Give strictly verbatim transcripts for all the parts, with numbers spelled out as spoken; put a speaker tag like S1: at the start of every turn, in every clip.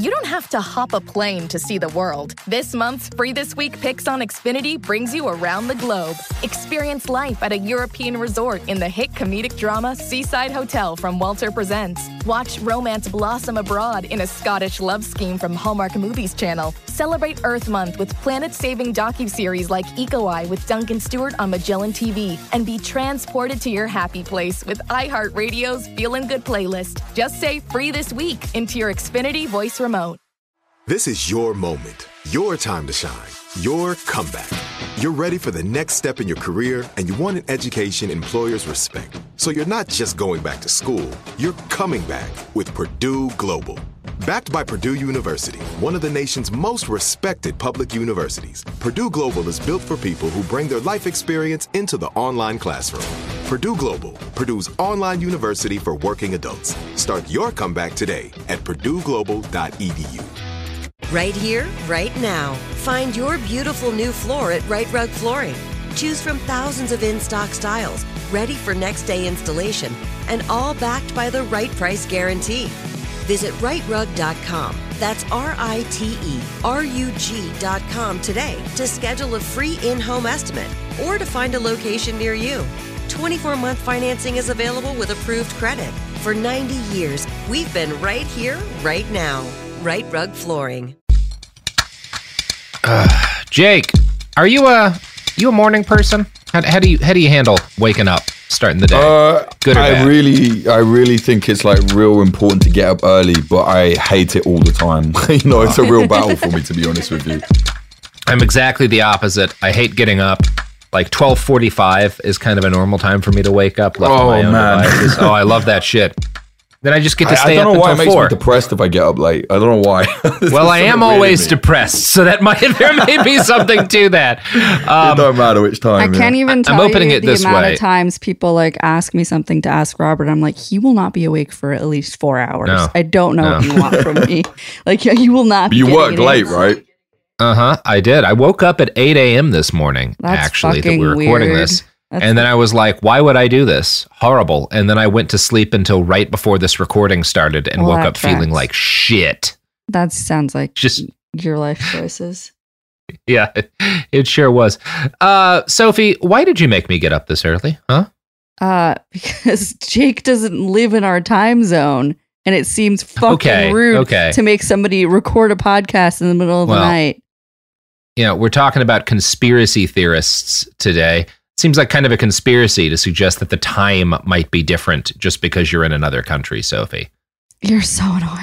S1: you don't have to hop a plane to see the world. This month's Free This Week Picks on Xfinity brings you around the globe. Experience life at a European resort in the hit comedic drama Seaside Hotel from Walter Presents. Watch romance blossom abroad in a Scottish love scheme from Hallmark Movies Channel. Celebrate Earth Month with planet-saving docuseries like Eco Eye with Duncan Stewart on Magellan T V. And be transported to your happy place with iHeartRadio's Feelin' Good playlist. Just say Free This Week into your Xfinity voice remote.
S2: This is your moment, your time to shine, your comeback. You're ready for the next step in your career, and you want an education employers respect. So you're not just going back to school, you're coming back with Purdue Global. Backed by Purdue University, one of the nation's most respected public universities, Purdue Global is built for people who bring their life experience into the online classroom. Purdue Global, Purdue's online university for working adults. Start your comeback today at purdue global dot e d u.
S3: Right here, right now. Find your beautiful new floor at Right Rug Flooring. Choose from thousands of in-stock styles, ready for next day installation, and all backed by the right price guarantee. Visit right rug dot com. That's R I T E R U G dot com today to schedule a free in-home estimate or to find a location near you. twenty-four month financing is available with approved credit. For ninety years, we've been right here, right now. Right Rug Flooring.
S4: Uh, Jake, are you a you a morning person? How, how do you how do you handle waking up, starting the day?
S5: Uh,
S4: Good or
S5: I
S4: bad?
S5: really, I really think it's like real important to get up early, but I hate it all the time. You know, it's a real battle for me, to be honest with you.
S4: I'm exactly the opposite. I hate getting up. Like twelve forty-five is kind of a normal time for me to wake up. Left to
S5: Oh,
S4: my own
S5: man.
S4: devices. Oh, I love that shit. Then I just get to
S5: I,
S4: stay
S5: I don't
S4: up
S5: know why it
S4: until
S5: makes
S4: four.
S5: me depressed if I get up late. I don't know why.
S4: Well, I am always depressed, so that might there may be something to that. Um,
S5: it don't matter which time.
S6: I can't
S5: yeah.
S6: even
S4: I'm
S6: tell
S4: opening
S6: you
S4: it
S6: the
S4: this
S6: amount
S4: way.
S6: of times people like ask me something to ask Robert. I'm like, he will not be awake for at least four hours.
S4: No.
S6: I don't know
S4: No.
S6: what you want from me. Like, you will not. Be
S5: You
S6: getting
S5: work
S6: an
S5: late,
S6: answer.
S5: right?
S4: Uh huh. I did. I woke up at eight a.m. this morning.
S6: That's
S4: actually, that
S6: fucking
S4: we were recording
S6: weird.
S4: this.
S6: That's
S4: And then I was like, why would I do this? Horrible. And then I went to sleep until right before this recording started and
S6: Well,
S4: woke
S6: that
S4: up feeling
S6: tracks.
S4: like shit.
S6: That sounds like
S4: Just,
S6: your life choices.
S4: yeah, it, it sure was. Uh, Sophie, why did you make me get up this early? Huh?
S6: Uh, because Jake doesn't live in our time zone, and it seems fucking
S4: Okay,
S6: rude
S4: okay.
S6: to make somebody record a podcast in the middle of
S4: Well,
S6: the night.
S4: You know, we're talking about conspiracy theorists today. Seems like kind of a conspiracy to suggest that the time might be different just because you're in another country, Sophie.
S6: You're so annoying.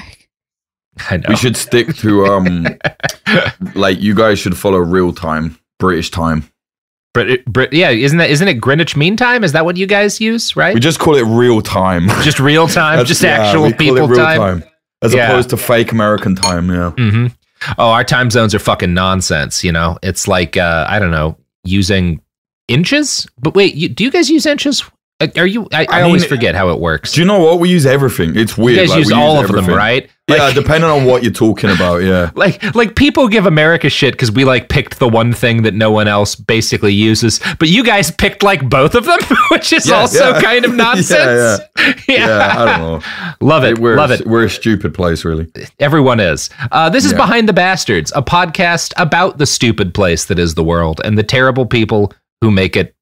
S4: I know.
S5: We should stick to um, like you guys should follow real time, British time.
S4: Brit, Brit, yeah, isn't that isn't it Greenwich Mean Time? Is that what you guys use, right?
S5: We just call it real time.
S4: Just real time,
S5: That's-
S4: just
S5: yeah,
S4: actual
S5: we call it
S4: people
S5: real
S4: time.
S5: as
S4: Yeah.
S5: opposed to fake American time. Yeah.
S4: hmm Oh, our time zones are fucking nonsense. You know, it's like uh, I don't know, using inches. But wait, you, do you guys use inches? Uh, Are you? I, I,
S5: I
S4: always
S5: mean,
S4: forget how it works.
S5: Do you know what? We use everything. It's
S4: You
S5: weird.
S4: guys
S5: like,
S4: use
S5: we
S4: all of them,
S5: everything.
S4: right?
S5: Yeah,
S4: Like-
S5: depending on what you're talking about. Yeah.
S4: Like, like people give America shit because we like picked the one thing that no one else basically uses, but you guys picked like both of them, which is
S5: Yeah,
S4: also
S5: yeah.
S4: kind of nonsense.
S5: Yeah, yeah. I don't know.
S4: Love it,
S5: We're,
S4: love it.
S5: We're a stupid place, really.
S4: Everyone is. Uh, this is
S5: Yeah.
S4: Behind the Bastards, a podcast about the stupid place that is the world and the terrible people who make it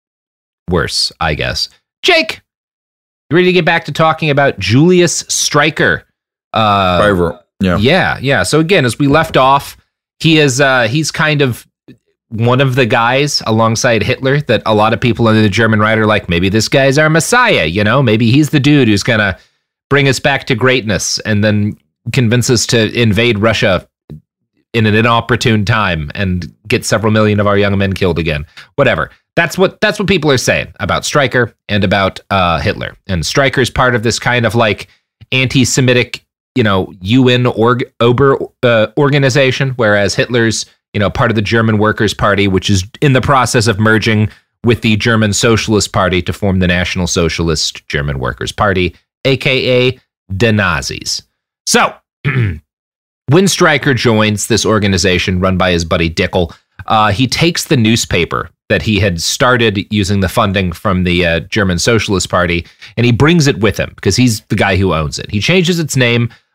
S4: worse, I guess. Jake, you ready to get back to talking about Julius Streicher? Uh,
S5: Favorite. Yeah.
S4: Yeah, yeah. So again, as we left off, he is uh, he's kind of one of the guys alongside Hitler that a lot of people under the German right are like, maybe this guy's our messiah, you know? Maybe he's the dude who's gonna bring us back to greatness and then convince us to invade Russia in an inopportune time and get several million of our young men killed again. Whatever. That's what that's what people are saying about Streicher and about uh, Hitler. And Streicher's part of this kind of like anti-Semitic, you know, U N org, Ober uh, organization, whereas Hitler's, you know, part of the German Workers' Party, which is in the process of merging with the German Socialist Party to form the National Socialist German Workers' Party, aka the Nazis. So, when Streicher joins this organization run by his buddy Dickel, uh, he takes the newspaper that he had started using the funding from the uh, German Socialist Party, and he brings it with him because he's the guy who owns it. He changes its name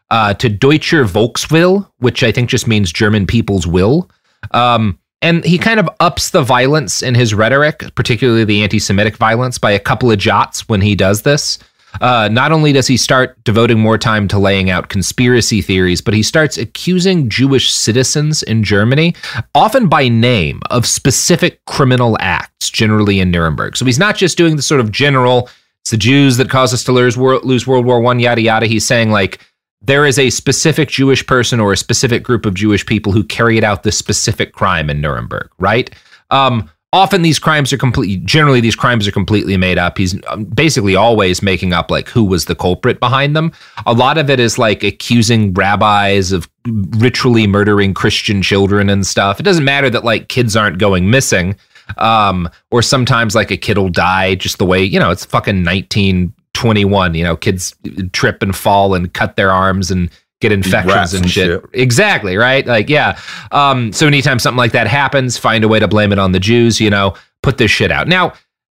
S4: uh, to Deutscher Volkswille, which I think just means German people's will. Um, and he kind of ups the violence in his rhetoric, particularly the anti-Semitic violence, by a couple of jots when he does this. Uh, not only does he start devoting more time to laying out conspiracy theories, but he starts accusing Jewish citizens in Germany, often by name, of specific criminal acts, generally in Nuremberg. So he's not just doing the sort of general, it's the Jews that caused us to lose, lose World War One, yada, yada. He's saying, like, there is a specific Jewish person or a specific group of Jewish people who carried out this specific crime in Nuremberg, right? Um, Often these crimes are completely, generally these crimes are completely made up. He's basically always making up like who was the culprit behind them. A lot of it is like accusing rabbis of ritually murdering Christian children and stuff. It doesn't matter that like kids aren't going missing. Um, or sometimes like a kid will die just the way, you know, it's fucking nineteen twenty-one, you know, kids trip and fall and cut their arms and get infections and, and shit. shit. Exactly, right? Like, yeah. Um, so anytime something like that happens, find a way to blame it on the Jews, you know, put this shit out. Now,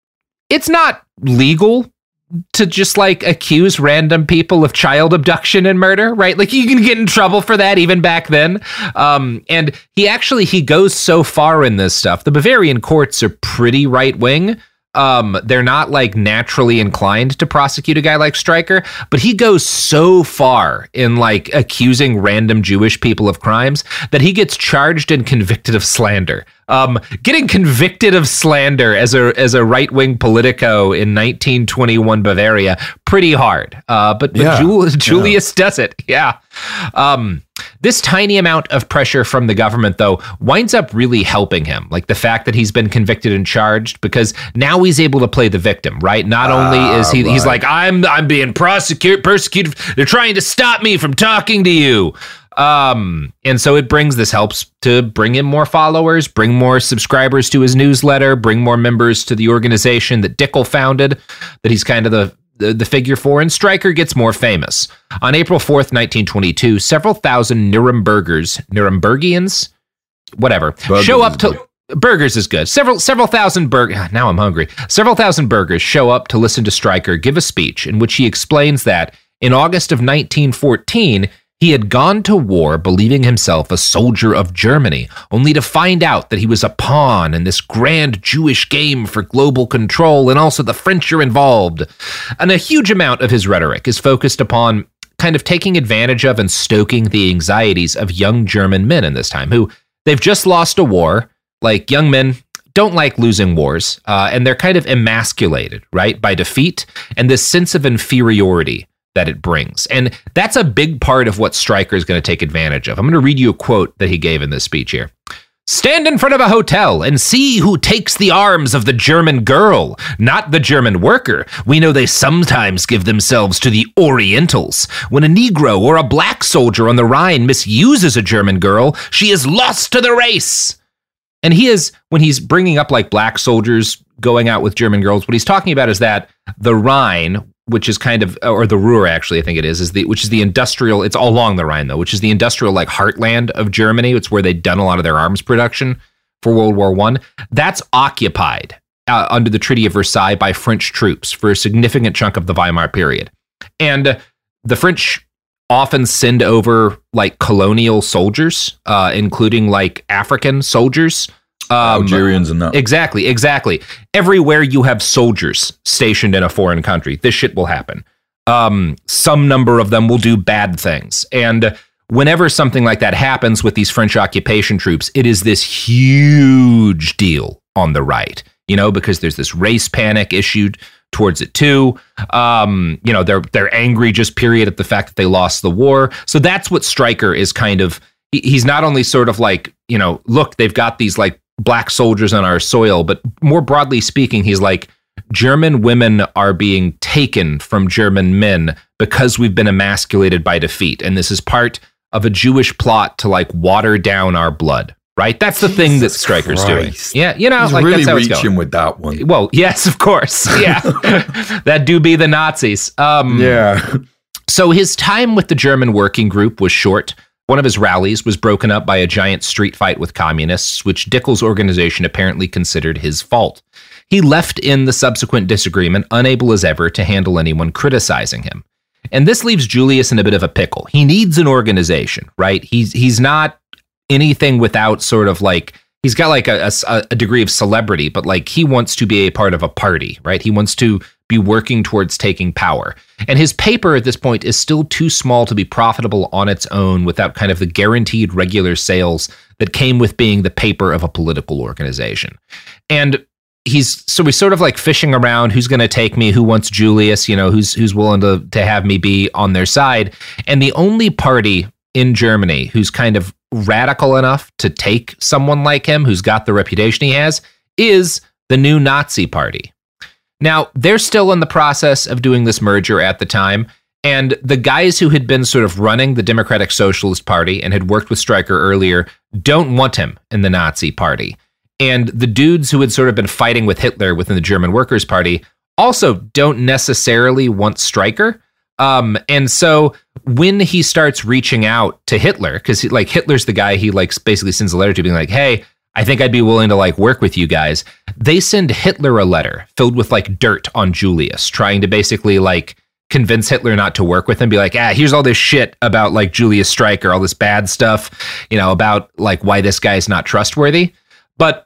S4: it's not legal to just like accuse random people of child abduction and murder, right? Like you can get in trouble for that even back then. Um, and he actually, he goes so far in this stuff. The Bavarian courts are pretty right wing. Um, they're not like naturally inclined to prosecute a guy like Streicher, but he goes so far in like accusing random Jewish people of crimes that he gets charged and convicted of slander. Um, getting convicted of slander as a as a right wing politico in nineteen twenty-one Bavaria, pretty hard. Uh, but but
S5: Yeah.
S4: Jul- Julius yeah. does it. Yeah. Um, this tiny amount of pressure from the government, though, winds up really helping him. Like the fact that he's been convicted and charged, because now he's able to play the victim, right? Not only is he,
S5: right.
S4: he's like, I'm, I'm being prosecuted, persecuted. They're trying to stop me from talking to you. Um, and so it brings, this helps to bring in more followers, bring more subscribers to his newsletter, bring more members to the organization that Dickel founded, that he's kind of the, the, the figure for, and Streicher gets more famous. On April fourth, nineteen twenty-two, several thousand Nurembergers, Nurembergians, whatever,
S5: Burgers
S4: show up
S5: is
S4: to... Burgers is good. Several several thousand burgers. Now I'm hungry. Several thousand burgers show up to listen to Streicher give a speech in which he explains that in August of nineteen fourteen, he had gone to war believing himself a soldier of Germany, only to find out that he was a pawn in this grand Jewish game for global control, and also the French are involved. And a huge amount of his rhetoric is focused upon kind of taking advantage of and stoking the anxieties of young German men in this time, who they've just lost a war. Like, young men don't like losing wars, uh, and they're kind of emasculated, right, by defeat and this sense of inferiority that it brings. And that's a big part of what Streicher is going to take advantage of. I'm going to read you a quote that he gave in this speech here. Stand in front of a hotel and see who takes the arms of the German girl, not the German worker. We know they sometimes give themselves to the Orientals. When a Negro or a black soldier on the Rhine misuses a German girl, she is lost to the race. And he is, when he's bringing up like black soldiers going out with German girls, what he's talking about is that the Rhine, which is kind of, or the Ruhr actually, I think it is, is the which is the industrial, it's all along the Rhine though, which is the industrial like heartland of Germany. It's where they'd done a lot of their arms production for World War One. That's occupied uh, under the Treaty of Versailles by French troops for a significant chunk of the Weimar period. And uh, the French often send over like colonial soldiers, uh, including like African soldiers. Um,
S5: Algerians and that.
S4: Exactly, exactly. Everywhere you have soldiers stationed in a foreign country, this shit will happen. Um, some number of them will do bad things. And whenever something like that happens with these French occupation troops, it is this huge deal on the right, you know, because there's this race panic issued towards it too. Um, you know, they're they're angry just period at the fact that they lost the war. So that's what Streicher is kind of, he, he's not only sort of like, you know, look, they've got these like black soldiers on our soil, but more broadly speaking, he's like, German women are being taken from German men because we've been emasculated by defeat. And this is part of a Jewish plot to like water down our blood, right? That's the
S5: Jesus
S4: thing that Streicher's
S5: Christ.
S4: doing. Yeah, you know,
S5: He's
S4: like
S5: really
S4: that's how it's
S5: reaching
S4: going.
S5: with that one.
S4: Well, yes, of course. Yeah. That do be the Nazis. Um,
S5: Yeah.
S4: So his time with the German working group was short. One of his rallies was broken up by a giant street fight with communists, which Dickel's organization apparently considered his fault. He left in the subsequent disagreement, unable as ever to handle anyone criticizing him. And this leaves Julius in a bit of a pickle. He needs an organization, right? He's he's not anything without sort of like, he's got like a, a, a degree of celebrity, but like he wants to be a part of a party, right? He wants to be working towards taking power. And his paper at this point is still too small to be profitable on its own without kind of the guaranteed regular sales that came with being the paper of a political organization. And he's, so he's sort of like fishing around, who's going to take me, who wants Julius, you know, who's who's willing to, to have me be on their side. And the only party in Germany who's kind of radical enough to take someone like him, who's got the reputation he has, is the New Nazi Party. Now, they're still in the process of doing this merger at the time, and the guys who had been sort of running the Democratic Socialist Party and had worked with Streicher earlier don't want him in the Nazi Party. And the dudes who had sort of been fighting with Hitler within the German Workers' Party also don't necessarily want Streicher. Um, and so when he starts reaching out to Hitler, because like Hitler's the guy he like basically sends a letter to being like, hey, I think I'd be willing to like work with you guys. They send Hitler a letter filled with like dirt on Julius, trying to basically like convince Hitler not to work with him, be like, ah, here's all this shit about like Julius Streicher, all this bad stuff, you know, about like why this guy's not trustworthy. But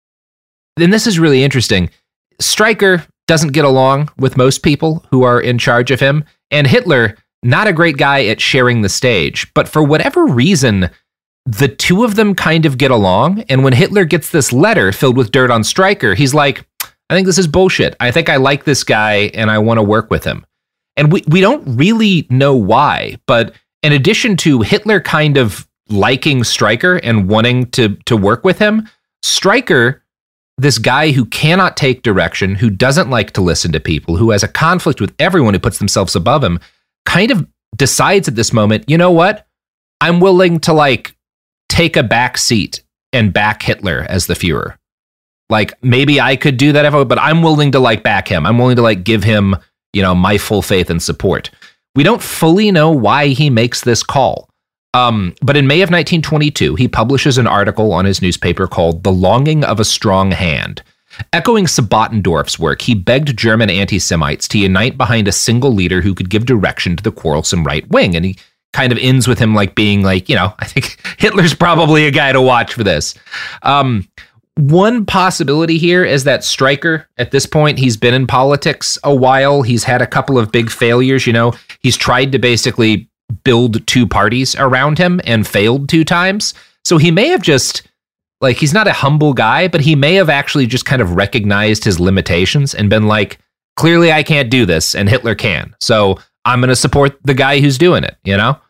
S4: then this is really interesting. Streicher doesn't get along with most people who are in charge of him, and Hitler, not a great guy at sharing the stage. But for whatever reason, the two of them kind of get along. And when Hitler gets this letter filled with dirt on Streicher, he's like, I think this is bullshit. I think I like this guy and I want to work with him. And we, we don't really know why. But in addition to Hitler kind of liking Streicher and wanting to, to work with him, Streicher, this guy who cannot take direction, who doesn't like to listen to people, who has a conflict with everyone who puts themselves above him, kind of decides at this moment, you know what? I'm willing to like take a back seat and back Hitler as the Führer. Like maybe I could do that, if I, but I'm willing to like back him. I'm willing to like give him, you know, my full faith and support. We don't fully know why he makes this call. Um, but in May of nineteen twenty-two, he publishes an article on his newspaper called The Longing of a Strong Hand. Echoing Sabattendorf's work, he begged German anti-Semites to unite behind a single leader who could give direction to the quarrelsome right wing. And he kind of ends with him like being like, you know, I think Hitler's probably a guy to watch for this. Um, one possibility here is that Streicher, at this point, he's been in politics a while. He's had a couple of big failures. You know, he's tried to basically build two parties around him and failed two times. So he may have just, like, he's not a humble guy, but he may have actually just kind of recognized his limitations and been like, clearly I can't do this and Hitler can. So I'm going to support the guy who's doing it, you know?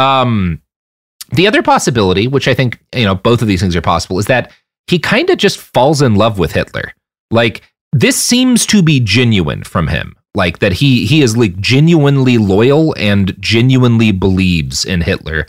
S4: Um, the other possibility, which I think, you know, both of these things are possible, is that he kind of just falls in love with Hitler. Like, this seems to be genuine from him. Like, that he he is like genuinely loyal and genuinely believes in Hitler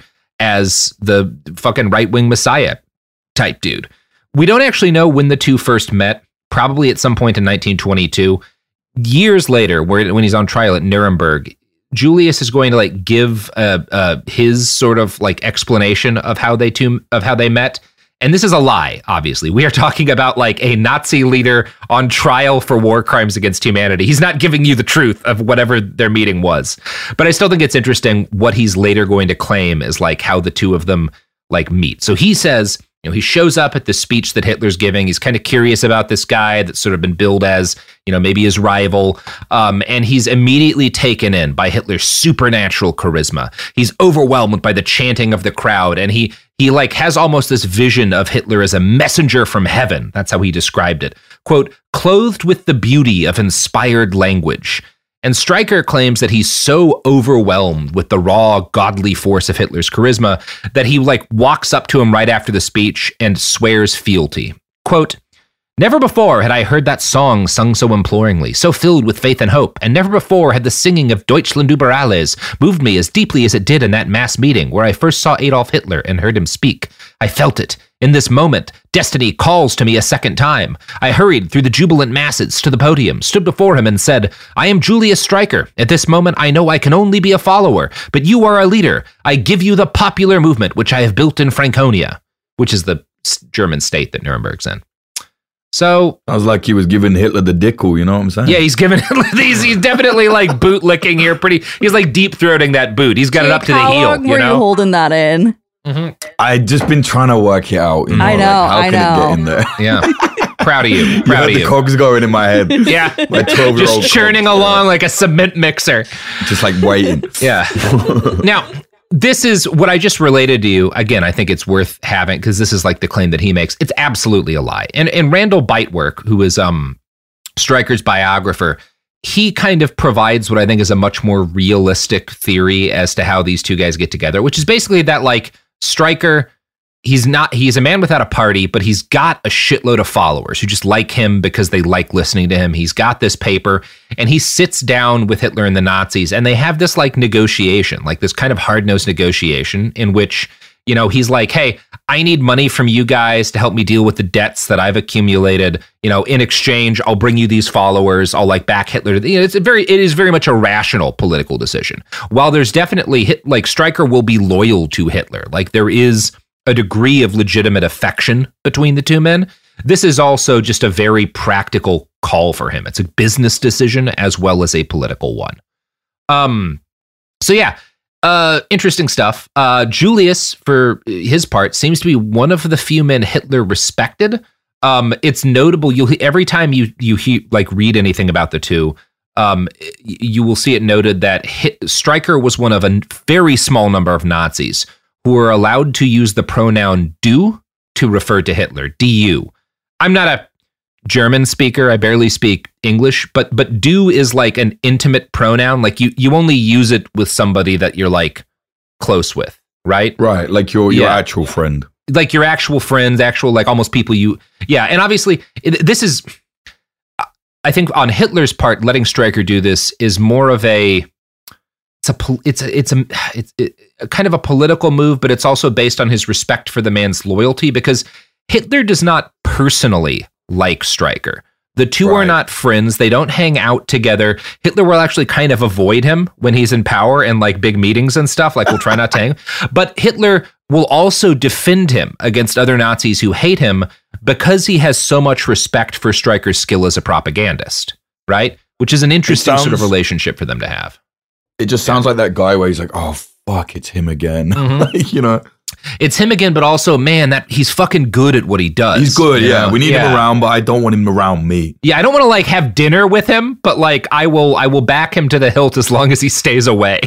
S4: as the fucking right-wing messiah type dude. We don't actually know when the two first met, probably at some point in nineteen twenty-two. Years later, where when he's on trial at Nuremberg, Julius is going to like give uh, uh, his sort of like explanation of how they two of how they met. And this is a lie, obviously. We are talking about like a Nazi leader on trial for war crimes against humanity. He's not giving you the truth of whatever their meeting was. But I still think it's interesting what he's later going to claim is like how the two of them like meet. So he says, you know, he shows up at the speech that Hitler's giving. He's kind of curious about this guy that's sort of been billed as, you know, maybe his rival. Um, and he's immediately taken in by Hitler's supernatural charisma. He's overwhelmed by the chanting of the crowd. And he he like has almost this vision of Hitler as a messenger from heaven. That's how he described it. Quote, clothed with the beauty of inspired language. And Streicher claims that he's so overwhelmed with the raw, godly force of Hitler's charisma that he like walks up to him right after the speech and swears fealty. Quote, never before had I heard that song sung so imploringly, so filled with faith and hope, and never before had the singing of Deutschland über alles moved me as deeply as it did in that mass meeting where I first saw Adolf Hitler and heard him speak. I felt it. In this moment, destiny calls to me a second time. I hurried through the jubilant masses to the podium, stood before him and said, I am Julius Streicher. At this moment, I know I can only be a follower, but you are a leader. I give you the popular movement which I have built in Franconia, which is the German state that Nuremberg's in. So
S5: I was like, he was giving Hitler the dickle, you know what I'm saying?
S4: yeah, he's giving these. He's definitely like boot licking here. Pretty. He's like deep throating that boot. He's got
S6: Jake,
S4: it up to the
S6: how
S4: heel.
S6: long
S4: You
S6: were
S4: know.
S6: you holding that in?
S4: Mm-hmm.
S5: I'd just been trying to work it out. You know,
S6: I know,
S5: Like, how
S6: I
S5: can it
S6: know.
S5: get in there?
S4: Yeah. Proud of you.
S5: You
S4: Proud
S5: had
S4: of
S5: the
S4: you.
S5: cogs going in my head.
S4: Yeah.
S5: My twelve-year-old
S4: Just churning
S5: cogs,
S4: along like a cement mixer.
S5: yeah. Just like waiting.
S4: Yeah. Now, this is what I just related to you. Again, I think it's worth having because this is like the claim that he makes. It's absolutely a lie. And and Randall Bitework, who is um Stryker's biographer, he kind of provides what I think is a much more realistic theory as to how these two guys get together, which is basically that like Stryker, he's not he's a man without a party, but he's got a shitload of followers who just like him because they like listening to him. He's got this paper and he sits down with Hitler and the Nazis and they have this like negotiation, like this kind of hard-nosed negotiation in which, you know, he's like, hey, I need money from you guys to help me deal with the debts that I've accumulated. You know, in exchange, I'll bring you these followers. I'll like back Hitler. You know, it's a very, it is very much a rational political decision. While there's definitely hit, like Stryker will be loyal to Hitler. Like there is a degree of legitimate affection between the two men. This is also just a very practical call for him. It's a business decision as well as a political one. Um, so yeah. Uh, interesting stuff. Uh, Julius, for his part, seems to be one of the few men Hitler respected. Um, it's notable. You'll every time you you he, like read anything about the two, um, you will see it noted that Hit, Stryker was one of a very small number of Nazis who were allowed to use the pronoun "du" to refer to Hitler. D U. I'm not a German speaker. I barely speak English, but but "du" is like an intimate pronoun. Like you you only use it with somebody that you're like close with, right?
S5: Right, like your your
S4: Yeah.
S5: actual friend.
S4: Like your actual friends, actual like almost people you yeah. And obviously it, this is, I think on Hitler's part, letting Stryker do this is more of a it's a pol- it's a it's a it's it, a kind of a political move, but it's also based on his respect for the man's loyalty because Hitler does not personally like Stryker. The two
S5: Right.
S4: are not friends. They don't hang out together. Hitler will actually kind of avoid him when he's in power and like big meetings and stuff. Like we'll try not to hang. But Hitler will also defend him against other Nazis who hate him because he has so much respect for Stryker's skill as a propagandist, right? Which is an interesting
S5: sounds-
S4: sort of relationship for them to have.
S5: It just sounds like that guy where he's like, oh, fuck, it's him again.
S4: Mhm.
S5: Like, you know,
S4: It's him again, but also, man, that he's fucking good at what he does.
S5: he's good.
S4: you
S5: Yeah.
S4: know?
S5: We need
S4: Yeah.
S5: him around, but I don't want him around me.
S4: Yeah, I don't want to like have dinner with him, but like I will I will back him to the hilt as long as he stays away.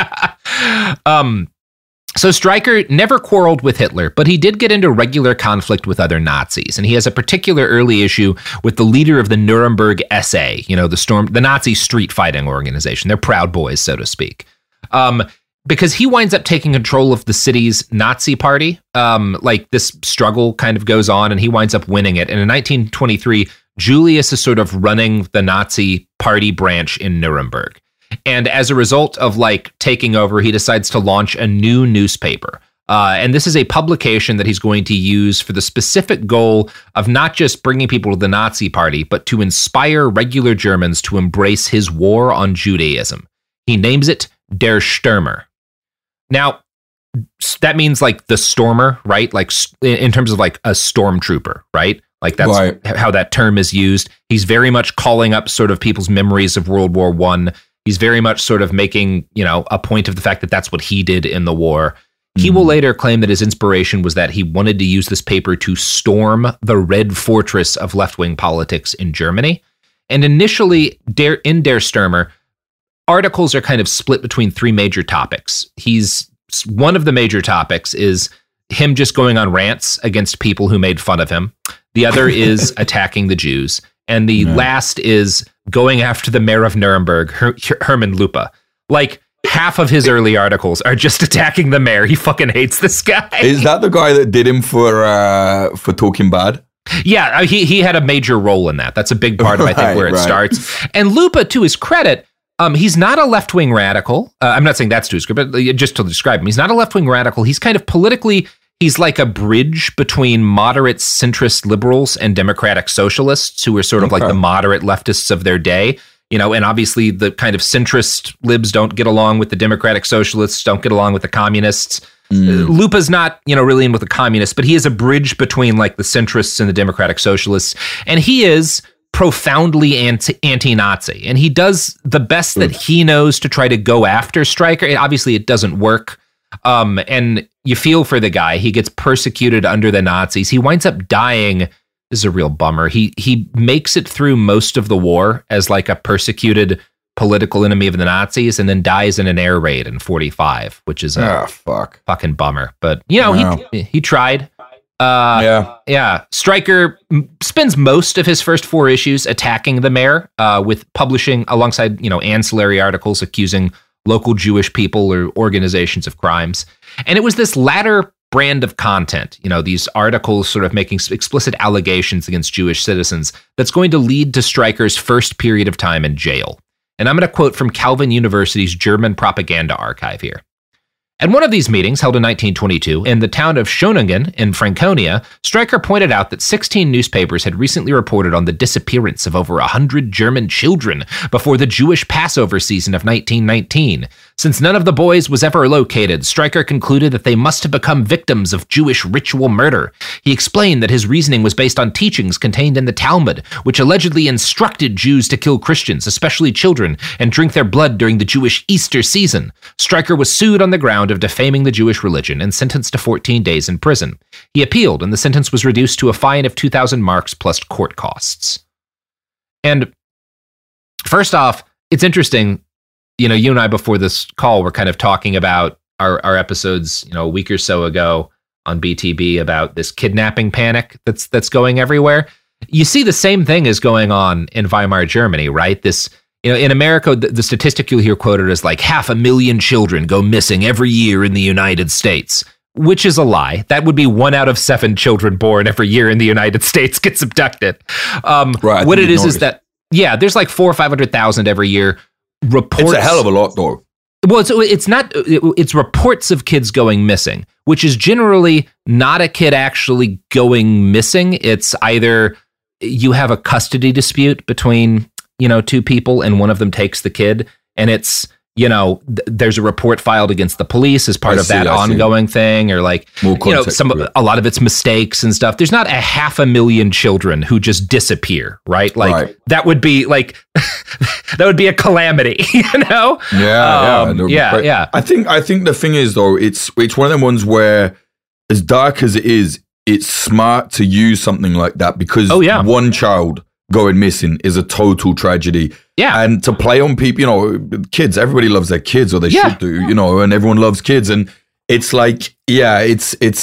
S4: um so Stryker never quarreled with Hitler, but he did get into regular conflict with other Nazis, and he has a particular early issue with the leader of the Nuremberg S A, you know, the storm the Nazi street fighting organization. They're Proud Boys, so to speak. Um Because he winds up taking control of the city's Nazi party. Um, like this struggle kind of goes on and he winds up winning it. And in nineteen twenty-three, Julius is sort of running the Nazi party branch in Nuremberg. And as a result of like taking over, he decides to launch a new newspaper. Uh, and this is a publication that he's going to use for the specific goal of not just bringing people to the Nazi party, but to inspire regular Germans to embrace his war on Judaism. He names it Der Stürmer. Now, that means like the stormer, right? Like in terms of like a stormtrooper, right? Like that's
S5: Right.
S4: how that term is used. He's very much calling up sort of people's memories of World War One. He's very much sort of making, you know, a point of the fact that that's what he did in the war. He will later claim that his inspiration was that he wanted to use this paper to storm the Red Fortress of left-wing politics in Germany. And initially, Der, in Der Stürmer, articles are kind of split between three major topics. He's one of the major topics is him just going on rants against people who made fun of him. The other is attacking the Jews. And the
S5: Yeah.
S4: last is going after the mayor of Nuremberg, Her- Hermann Lupe. Like half of his early articles are just attacking the mayor. He fucking hates this guy.
S5: Is that the guy that did him for uh, for talking bad?
S4: Yeah, he he had a major role in that. That's a big part of I think
S5: Right,
S4: where it
S5: right.
S4: starts. And Lupe, to his credit, um, he's not a left-wing radical. Uh, I'm not saying that's to his credit, but just to describe him, he's not a left-wing radical. He's kind of politically, he's like a bridge between moderate centrist liberals and democratic socialists who are sort of like
S5: Okay.
S4: the moderate leftists of their day. You know, and obviously the kind of centrist libs don't get along with the democratic socialists, don't get along with the communists. Mm. Lupa's not, you know, really in with the communists, but he is a bridge between like the centrists and the democratic socialists. And he is profoundly anti- anti-Nazi. And he does the best that he knows to try to go after Stryker. It, obviously, it doesn't work. Um, and you feel for the guy. He gets persecuted under the Nazis. He winds up dying. This is a real bummer. He he makes it through most of the war as like a persecuted political enemy of the Nazis, and then dies in an air raid in forty-five, which is a
S5: oh, fuck.
S4: fucking bummer. But, you know, wow. he he tried. Uh,
S5: yeah.
S4: Yeah. Stryker m- spends most of his first four issues attacking the mayor, uh, with publishing alongside, you know, ancillary articles accusing local Jewish people or organizations of crimes. And it was this latter brand of content, you know, these articles sort of making explicit allegations against Jewish citizens, that's going to lead to Stryker's first period of time in jail. And I'm going to quote from Calvin University's German propaganda archive here. At one of these meetings, held in nineteen twenty-two, in the town of Schöningen in Franconia, Stryker pointed out that sixteen newspapers had recently reported on the disappearance of over one hundred German children before the Jewish Passover season of nineteen nineteen. Since none of the boys was ever located, Stryker concluded that they must have become victims of Jewish ritual murder. He explained that his reasoning was based on teachings contained in the Talmud, which allegedly instructed Jews to kill Christians, especially children, and drink their blood during the Jewish Easter season. Stryker was sued on the ground of defaming the Jewish religion and sentenced to fourteen days in prison. He appealed, and the sentence was reduced to a fine of two thousand marks plus court costs. And first off, it's interesting, you know, you and I before this call were kind of talking about our, our episodes, you know, a week or so ago on B T B about this kidnapping panic that's that's going everywhere. You see the same thing is going on in Weimar Germany, right? This, you know, in America, the, the statistic you'll hear quoted is like half a million children go missing every year in the United States, which is a lie. That would be one out of seven children born every year in the United States gets abducted. Um,
S5: right,
S4: what it is is that, yeah, there's like four or five hundred thousand every year. Reports,
S5: it's a hell of a lot, though.
S4: Well, it's it's not. It's reports of kids going missing, which is generally not a kid actually going missing. It's either you have a custody dispute between, you know, two people and one of them takes the kid, and it's, you know, th- there's a report filed against the police as part
S5: I
S4: of
S5: see,
S4: that
S5: I
S4: ongoing
S5: see.
S4: thing, or like,
S5: More
S4: you know, some a lot of it's mistakes and stuff. There's not a half a million children who just disappear, right? Like
S5: right.
S4: that would be like that would be a calamity, you know?
S5: Yeah,
S4: um,
S5: yeah,
S4: yeah,
S5: but
S4: yeah.
S5: I think I think the thing is though, it's it's one of them ones where, as dark as it is, it's smart to use something like that because
S4: oh, yeah.
S5: one child going missing is a total tragedy.
S4: Yeah.
S5: And to play on people, you know, kids, everybody loves their kids, or they
S4: yeah.
S5: should do, you know, and everyone loves kids. And it's like, yeah, it's it's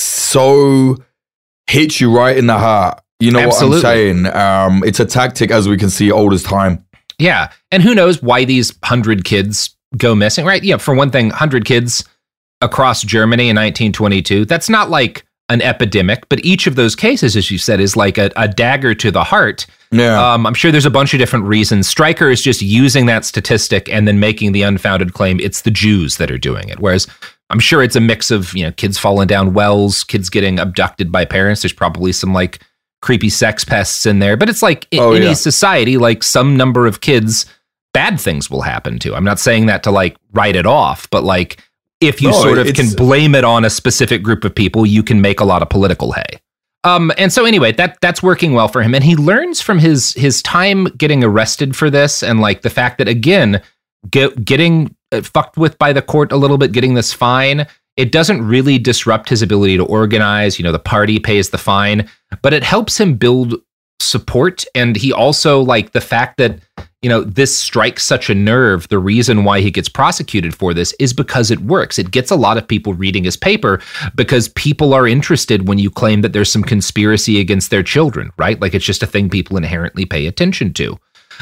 S5: so hits you right in the heart. You know
S4: Absolutely.
S5: what I'm saying? Um, it's a tactic, as we can see, old as time.
S4: Yeah. And who knows why these hundred kids go missing, right? Yeah. For one thing, hundred kids across Germany in nineteen twenty-two, that's not like an epidemic, but each of those cases, as you said, is like a, a dagger to the heart.
S5: Yeah.
S4: Um, I'm sure there's a bunch of different reasons. Stryker is just using that statistic and then making the unfounded claim it's the Jews that are doing it. Whereas I'm sure it's a mix of, you know, kids falling down wells, kids getting abducted by parents. There's probably some like creepy sex pests in there, but it's like in
S5: oh,
S4: any
S5: yeah.
S4: society, like some number of kids, bad things will happen to. I'm not saying that to like write it off, but like if you
S5: no,
S4: sort of can blame it on a specific group of people, you can make a lot of political hay. Um, and so anyway, that that's working well for him. And he learns from his his time getting arrested for this, and like the fact that, again, get, getting fucked with by the court a little bit, getting this fine, it doesn't really disrupt his ability to organize. You know, the party pays the fine, but it helps him build support. And he also, like the fact that, you know, this strikes such a nerve, the reason why he gets prosecuted for this is because it works. It gets a lot of people reading his paper because people are interested when you claim that there's some conspiracy against their children, right? Like it's just a thing people inherently pay attention to.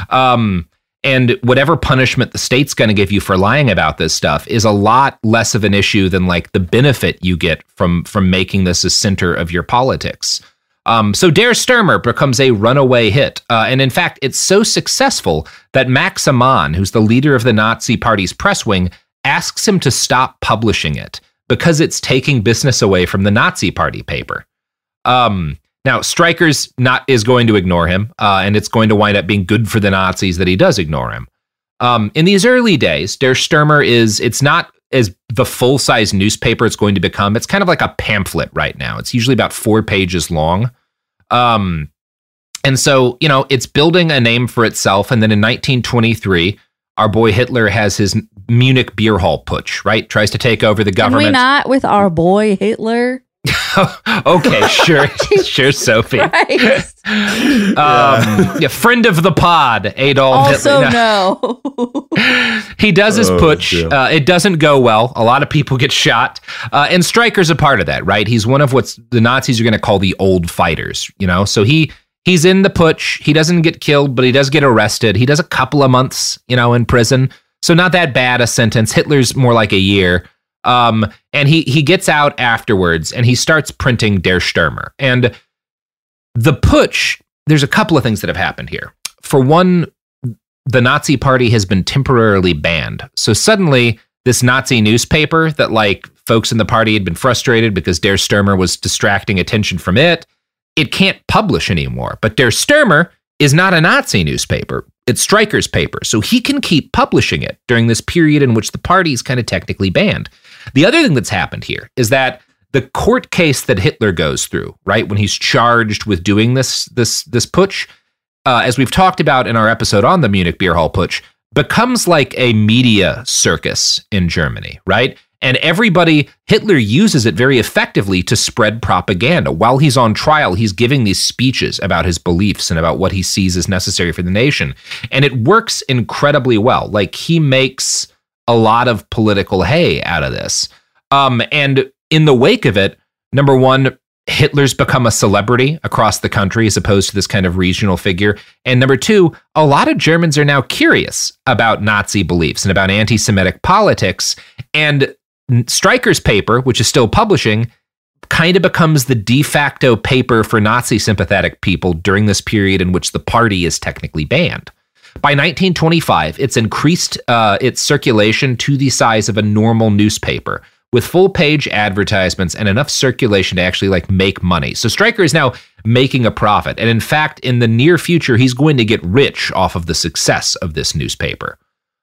S4: Um, and whatever punishment the state's going to give you for lying about this stuff is a lot less of an issue than like the benefit you get from, from making this a center of your politics. Um, so Der Stürmer becomes a runaway hit. Uh, and in fact, it's so successful that Max Amann, who's the leader of the Nazi Party's press wing, asks him to stop publishing it because it's taking business away from the Nazi Party paper. Um, now, Stryker's not is going to ignore him, uh, and it's going to wind up being good for the Nazis that he does ignore him. Um, in these early days, Der Stürmer is, it's not as the full-size newspaper it's going to become. It's kind of like a pamphlet right now. It's usually about four pages long. Um, and so, you know, it's building a name for itself. And then in nineteen twenty-three, our boy Hitler has his Munich beer hall putsch, right? Tries to take over the government.
S6: Can we not with our boy Hitler?
S4: Okay, sure, sure, Sophie. um, yeah, friend of the pod, Adolf
S6: also
S4: Hitler.
S6: No,
S4: no. He does his
S5: Oh,
S4: putsch. Uh, it doesn't go well. A lot of people get shot, uh, and Stryker's a part of that, right? He's one of what's the Nazis are going to call the old fighters, you know. So he he's in the putsch. He doesn't get killed, but he does get arrested. He does a couple of months, you know, in prison. So not that bad a sentence. Hitler's more like a year. Um, and he he gets out afterwards and he starts printing Der Stürmer. And the putsch, there's a couple of things that have happened here. For one, the Nazi Party has been temporarily banned. So suddenly this Nazi newspaper that like folks in the party had been frustrated because Der Stürmer was distracting attention from it, it can't publish anymore. But Der Stürmer is not a Nazi newspaper. It's Stryker's paper. So he can keep publishing it during this period in which the party is kind of technically banned. The other thing that's happened here is that the court case that Hitler goes through, right, when he's charged with doing this this this putsch, uh, as we've talked about in our episode on the Munich Beer Hall putsch, becomes like a media circus in Germany, right? And everybody, Hitler uses it very effectively to spread propaganda. While he's on trial, he's giving these speeches about his beliefs and about what he sees as necessary for the nation. And it works incredibly well. Like, he makes a lot of political hay out of this. Um, and in the wake of it, number one, Hitler's become a celebrity across the country as opposed to this kind of regional figure. And number two, a lot of Germans are now curious about Nazi beliefs and about anti-Semitic politics. And Stryker's paper, which is still publishing, kind of becomes the de facto paper for Nazi sympathetic people during this period in which the party is technically banned. By nineteen twenty-five, it's increased uh, its circulation to the size of a normal newspaper with full page advertisements and enough circulation to actually like make money. So Stryker is now making a profit. And in fact, in the near future, he's going to get rich off of the success of this newspaper.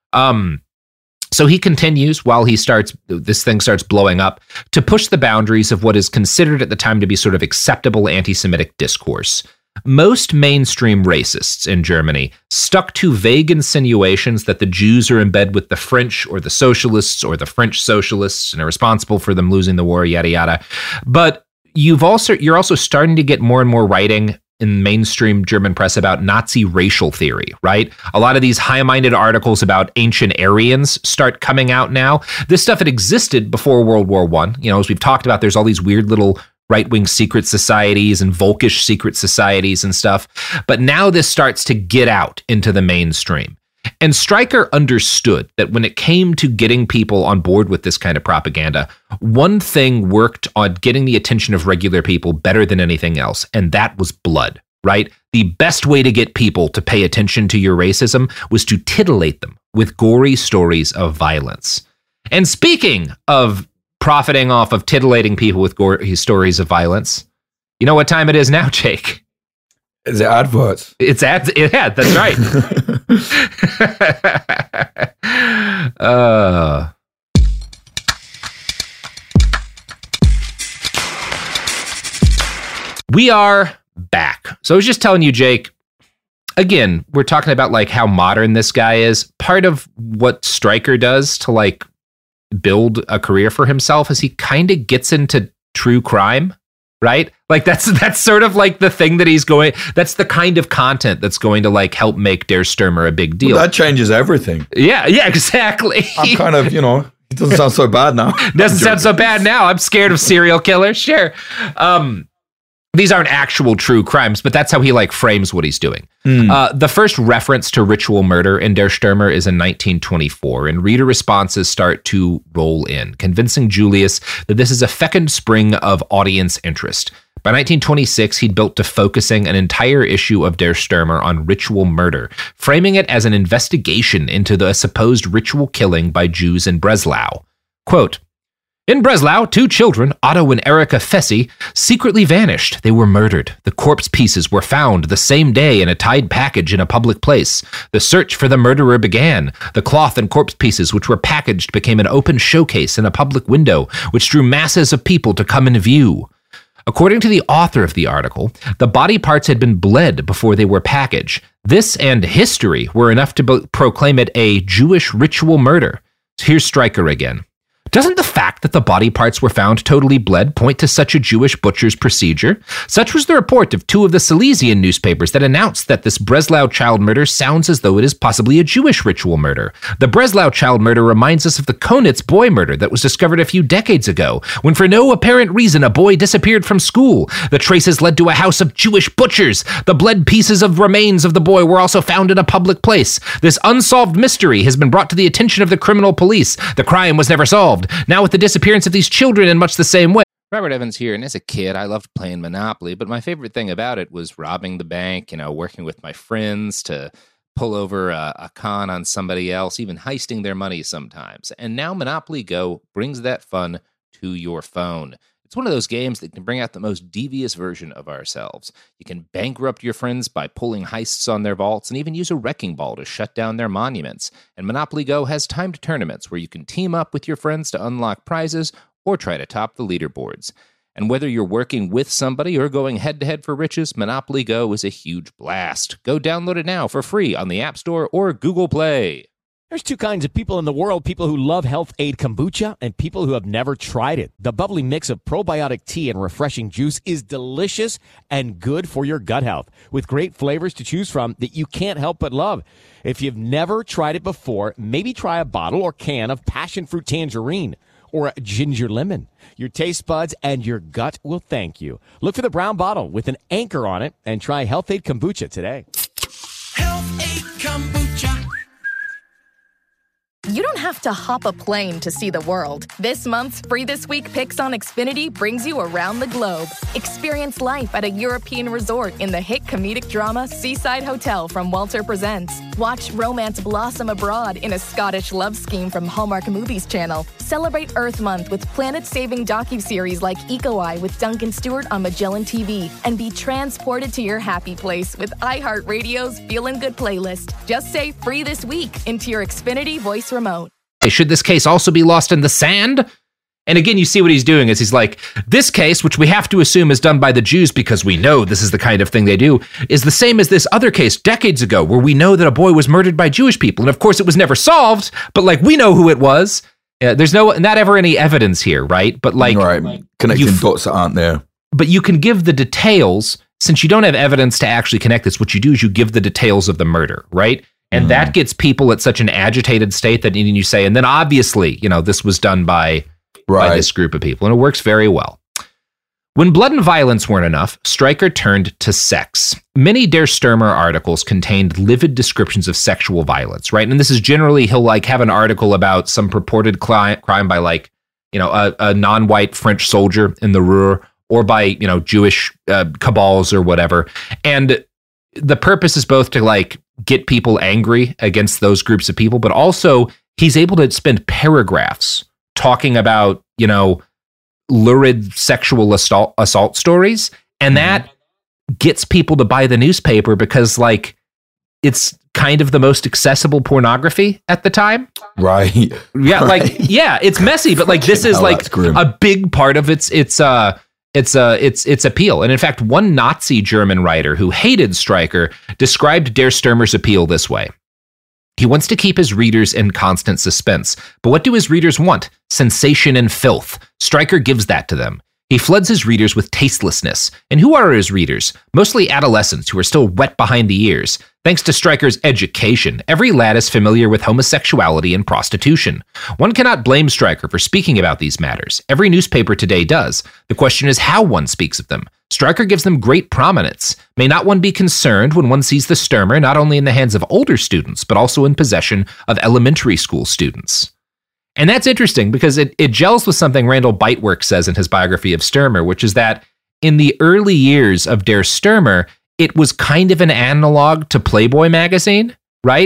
S4: Um, So he continues while he starts, this thing starts blowing up, to push the boundaries of what is considered at the time to be sort of acceptable anti-Semitic discourse. Most mainstream racists in Germany stuck to vague insinuations that the Jews are in bed with the French or the socialists or the French socialists and are responsible for them losing the war, yada, yada. But you've also, you're also starting to get more and more writing in mainstream German press about Nazi racial theory, right? A lot of these high-minded articles about ancient Aryans start coming out now. This stuff had existed before World War One. You know, as we've talked about, there's all these weird little right-wing secret societies and Volkish secret societies and stuff. But now this starts to get out into the mainstream. And Stryker understood that when it came to getting people on board with this kind of propaganda, one thing worked on getting the attention of regular people better than anything else, and that was blood, right? The best way to get people to pay attention to your racism was to titillate them with gory stories of violence. And speaking of profiting off of titillating people with gory stories of violence, you know what time it is now, Jake?
S5: Is it adverts?
S4: It's ads. Yeah, that's right. uh. We are back. So I was just telling you, Jake, again, we're talking about like how modern this guy is. Part of what Stryker does to like build a career for himself is he kind of gets into true crime. Right? Like that's that's sort of like the thing that he's going, that's the kind of content that's going to like help make Der Stürmer a big deal.
S5: Well, that changes everything.
S4: Yeah, yeah, exactly.
S5: I'm kind of, you know, it doesn't sound so bad now.
S4: Doesn't sound so bad now. I'm scared of serial killers. Sure. Um, these aren't actual true crimes, but that's how he like frames what he's doing. Mm. Uh, the first reference to ritual murder in Der Stürmer is in nineteen twenty-four, and reader responses start to roll in, convincing Julius that this is a fecund spring of audience interest. By nineteen twenty-six, he'd built to focusing an entire issue of Der Stürmer on ritual murder, framing it as an investigation into the supposed ritual killing by Jews in Breslau. Quote, In Breslau, two children, Otto and Erika Fessy, secretly vanished. They were murdered. The corpse pieces were found the same day in a tied package in a public place. The search for the murderer began. The cloth and corpse pieces which were packaged became an open showcase in a public window, which drew masses of people to come in view. According to the author of the article, the body parts had been bled before they were packaged. This and history were enough to bo- proclaim it a Jewish ritual murder. Here's Stryker again. Doesn't the fact that the body parts were found totally bled point to such a Jewish butcher's procedure? Such was the report of two of the Silesian newspapers that announced that this Breslau child murder sounds as though it is possibly a Jewish ritual murder. The Breslau child murder reminds us of the Konitz boy murder that was discovered a few decades ago, when for no apparent reason a boy disappeared from school. The traces led to a house of Jewish butchers. The bled pieces of remains of the boy were also found in a public place. This unsolved mystery has been brought to the attention of the criminal police. The crime was never solved. Now with the disappearance of these children in much the same way. Robert Evans here, and as a kid, I loved playing Monopoly, but my favorite thing about it was robbing the bank, you know, working with my friends to pull over a, a con on somebody else, even heisting their money sometimes. And now Monopoly Go brings that fun to your phone. It's one of those games that can bring out the most devious version of ourselves. You can bankrupt your friends by pulling heists on their vaults and even use a wrecking ball to shut down their monuments. And Monopoly Go has timed tournaments where you can team up with your friends to unlock prizes or try to top the leaderboards. And whether you're working with somebody or going head-to-head for riches, Monopoly Go is a huge blast. Go download it now for free on the App Store or Google Play.
S7: There's two kinds of people in the world, people who love Health Aid Kombucha and people who have never tried it. The bubbly mix of probiotic tea and refreshing juice is delicious and good for your gut health, with great flavors to choose from that you can't help but love. If you've never tried it before, maybe try a bottle or can of passion fruit tangerine or a ginger lemon. Your taste buds and your gut will thank you. Look for the brown bottle with an anchor on it and try Health Aid Kombucha today.
S8: Health Aid Kombucha.
S1: You don't have to hop a plane to see the world. This month's Free This Week Picks on Xfinity brings you around the globe. Experience life at a European resort in the hit comedic drama Seaside Hotel from Walter Presents. Watch romance blossom abroad in a Scottish love scheme from Hallmark Movies Channel. Celebrate Earth Month with planet-saving docuseries like Eco Eye with Duncan Stewart on Magellan T V. And be transported to your happy place with iHeartRadio's Feelin' Good playlist. Just say Free This Week into your Xfinity voice remote.
S4: Should this case also be lost in the sand? And again, you see what he's doing is he's like, this case, which we have to assume is done by the Jews because we know this is the kind of thing they do, is the same as this other case decades ago where we know that a boy was murdered by Jewish people. And of course, it was never solved, but like we know who it was. Uh, there's no not ever any evidence here, right? But like
S5: right. Connecting f- dots that aren't there.
S4: But you can give the details, since you don't have evidence to actually connect this, what you do is you give the details of the murder, right? And mm. that gets people at such an agitated state that you say, and then obviously, you know, this was done by, right. by this group of people, and it works very well. When blood and violence weren't enough, Stryker turned to sex. Many Der Stürmer articles contained livid descriptions of sexual violence, right? And this is generally, he'll like have an article about some purported cli- crime by like, you know, a, a non-white French soldier in the Ruhr, or by, you know, Jewish uh, cabals or whatever. And the purpose is both to like get people angry against those groups of people, but also he's able to spend paragraphs talking about, you know, lurid sexual assault, assault stories. And that gets people to buy the newspaper because like it's kind of the most accessible pornography at the time.
S5: Right.
S4: Yeah.
S5: Right.
S4: Like, yeah, it's messy, but like this is
S5: hell,
S4: like a big part of its, its, uh, It's uh, its its appeal. And in fact, one Nazi German writer who hated Stryker described Der Stürmer's appeal this way. He wants to keep his readers in constant suspense. But what do his readers want? Sensation and filth. Stryker gives that to them. He floods his readers with tastelessness. And who are his readers? Mostly adolescents who are still wet behind the ears. Thanks to Stryker's education, every lad is familiar with homosexuality and prostitution. One cannot blame Stryker for speaking about these matters. Every newspaper today does. The question is how one speaks of them. Stryker gives them great prominence. May not one be concerned when one sees the Stürmer not only in the hands of older students, but also in possession of elementary school students? And that's interesting because it, it gels with something Randall Beitwerk says in his biography of Stürmer, which is that in the early years of Der Stürmer, it was kind of an analog to Playboy magazine, right?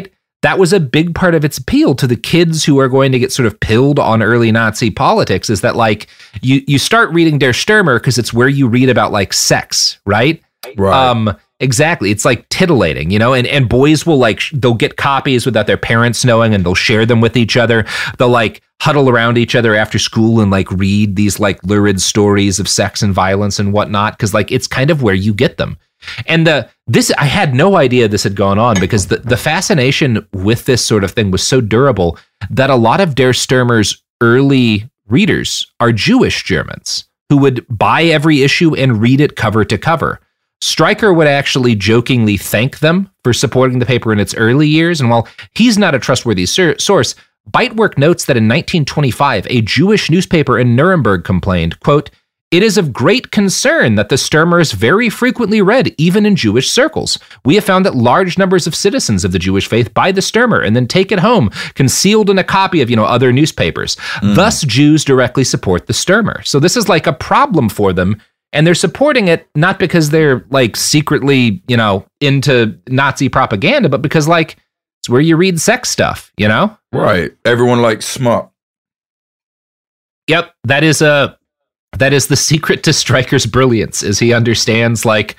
S4: that was a big part of its appeal to the kids who are going to get sort of pilled on early Nazi politics, is that like you you start reading Der Stürmer because it's where you read about like sex, right?
S5: Right.
S4: Um, exactly. It's like titillating, you know, and, and boys will like, sh- they'll get copies without their parents knowing, and they'll share them with each other. They'll like huddle around each other after school and like read these like lurid stories of sex and violence and whatnot. Cause like, it's kind of where you get them. And the, this, I had no idea this had gone on, because the, the fascination with this sort of thing was so durable that a lot of Der Stürmer's early readers are Jewish Germans who would buy every issue and read it cover to cover. Stryker would actually jokingly thank them for supporting the paper in its early years. And while he's not a trustworthy sur- source, Bytework notes that in nineteen twenty-five, a Jewish newspaper in Nuremberg complained, quote, "It is of great concern that the Stürmer is very frequently read, even in Jewish circles. We have found that large numbers of citizens of the Jewish faith buy the Stürmer and then take it home, concealed in a copy of, you know, other newspapers. Mm. Thus, Jews directly support the Stürmer." So this is like a problem for them. And they're supporting it not because they're like secretly, you know, into Nazi propaganda, but because like it's where you read sex stuff, you know?
S5: Right. Everyone likes smut.
S4: Yep. That is a, that is the secret to Stryker's brilliance, is he understands like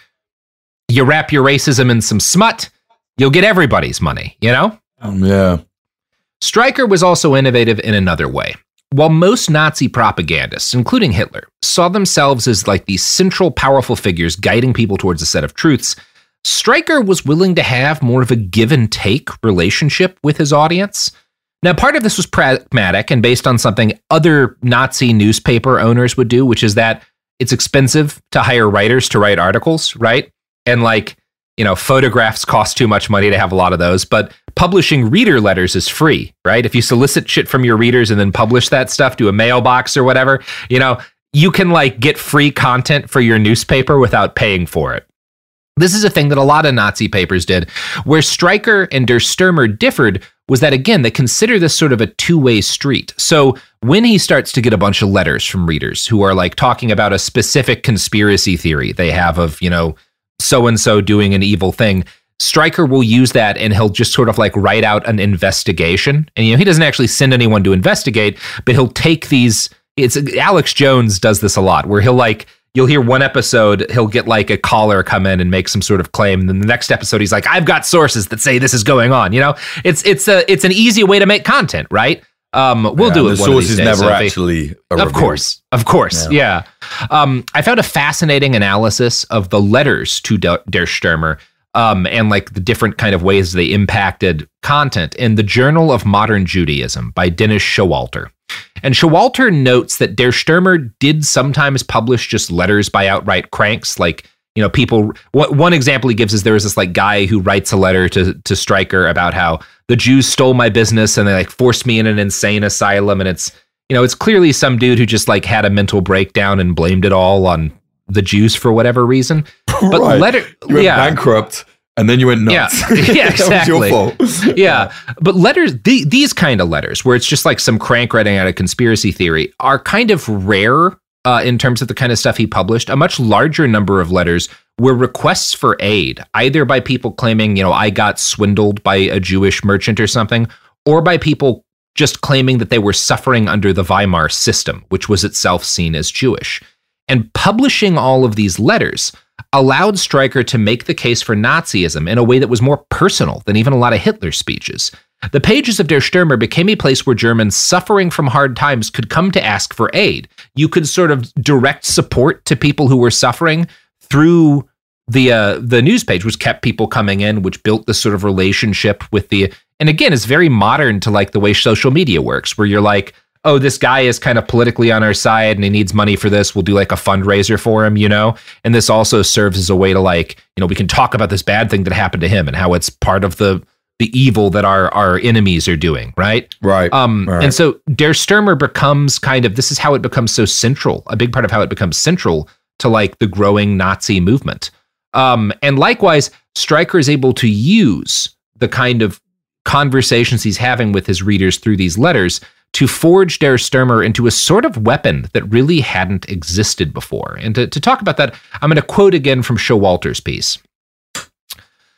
S4: you wrap your racism in some smut, you'll get everybody's money, you know?
S5: Um, yeah.
S4: Stryker was also innovative in another way. While most Nazi propagandists, including Hitler, saw themselves as like these central powerful figures guiding people towards a set of truths, Stryker was willing to have more of a give and take relationship with his audience. Now, part of this was pragmatic and based on something other Nazi newspaper owners would do, which is that it's expensive to hire writers to write articles, right? And like, you know, photographs cost too much money to have a lot of those, but publishing reader letters is free, right? If you solicit shit from your readers and then publish that stuff to a mailbox or whatever, you know, you can like get free content for your newspaper without paying for it. This is a thing that a lot of Nazi papers did. Where Stryker and Der Stürmer differed was that, again, they consider this sort of a two-way street. So when he starts to get a bunch of letters from readers who are like talking about a specific conspiracy theory they have of, you know, so-and-so doing an evil thing, Stryker will use that and he'll just sort of like write out an investigation. And, you know, he doesn't actually send anyone to investigate, but he'll take these, it's Alex Jones does this a lot, where he'll like, you'll hear one episode, he'll get like a caller come in and make some sort of claim. And then the next episode, he's like, I've got sources that say this is going on. You know, it's, it's a, it's an easy way to make content, right? Um, we'll
S5: yeah,
S4: do it.
S5: The
S4: one
S5: source is
S4: days,
S5: never
S4: Sophie.
S5: actually a
S4: Of
S5: reveal.
S4: course, of course, yeah. yeah. Um, I found a fascinating analysis of the letters to Der Stürmer, um, and like the different kind of ways they impacted content in the Journal of Modern Judaism by Dennis Showalter. And Showalter notes that Der Stürmer did sometimes publish just letters by outright cranks, like, you know, people, what one example he gives is there was this like guy who writes a letter to, to Stryker about how the Jews stole my business and they like forced me in an insane asylum. And it's, you know, it's clearly some dude who just like had a mental breakdown and blamed it all on the Jews for whatever reason. But
S5: right.
S4: letter,
S5: you went
S4: yeah.
S5: bankrupt and then you went nuts.
S4: Yeah, yeah, exactly.
S5: That was your fault.
S4: Yeah, but letters, the, these kind of letters where it's just like some crank writing out a conspiracy theory are kind of rare. Uh, in terms of the kind of stuff he published. A much larger number of letters were requests for aid, either by people claiming, you know, I got swindled by a Jewish merchant or something, or by people just claiming that they were suffering under the Weimar system, which was itself seen as Jewish. And publishing all of these letters allowed Stryker to make the case for Nazism in a way that was more personal than even a lot of Hitler's speeches. The pages of Der Stürmer became a place where Germans suffering from hard times could come to ask for aid. You could sort of direct support to people who were suffering through the uh, the news page, which kept people coming in, which built this sort of relationship with the, and again, it's very modern to like the way social media works, where you're like, oh, this guy is kind of politically on our side and he needs money for this. We'll do like a fundraiser for him, you know? And this also serves as a way to like, you know, we can talk about this bad thing that happened to him and how it's part of the the evil that our, our enemies are doing, right?
S5: Right.
S4: Um,
S5: right.
S4: And so Der Stürmer becomes kind of, this is how it becomes so central, a big part of how it becomes central to like the growing Nazi movement. Um, and likewise, Stryker is able to use the kind of conversations he's having with his readers through these letters to forge Der Stürmer into a sort of weapon that really hadn't existed before. And to, to talk about that, I'm going to quote again from Showalter's piece.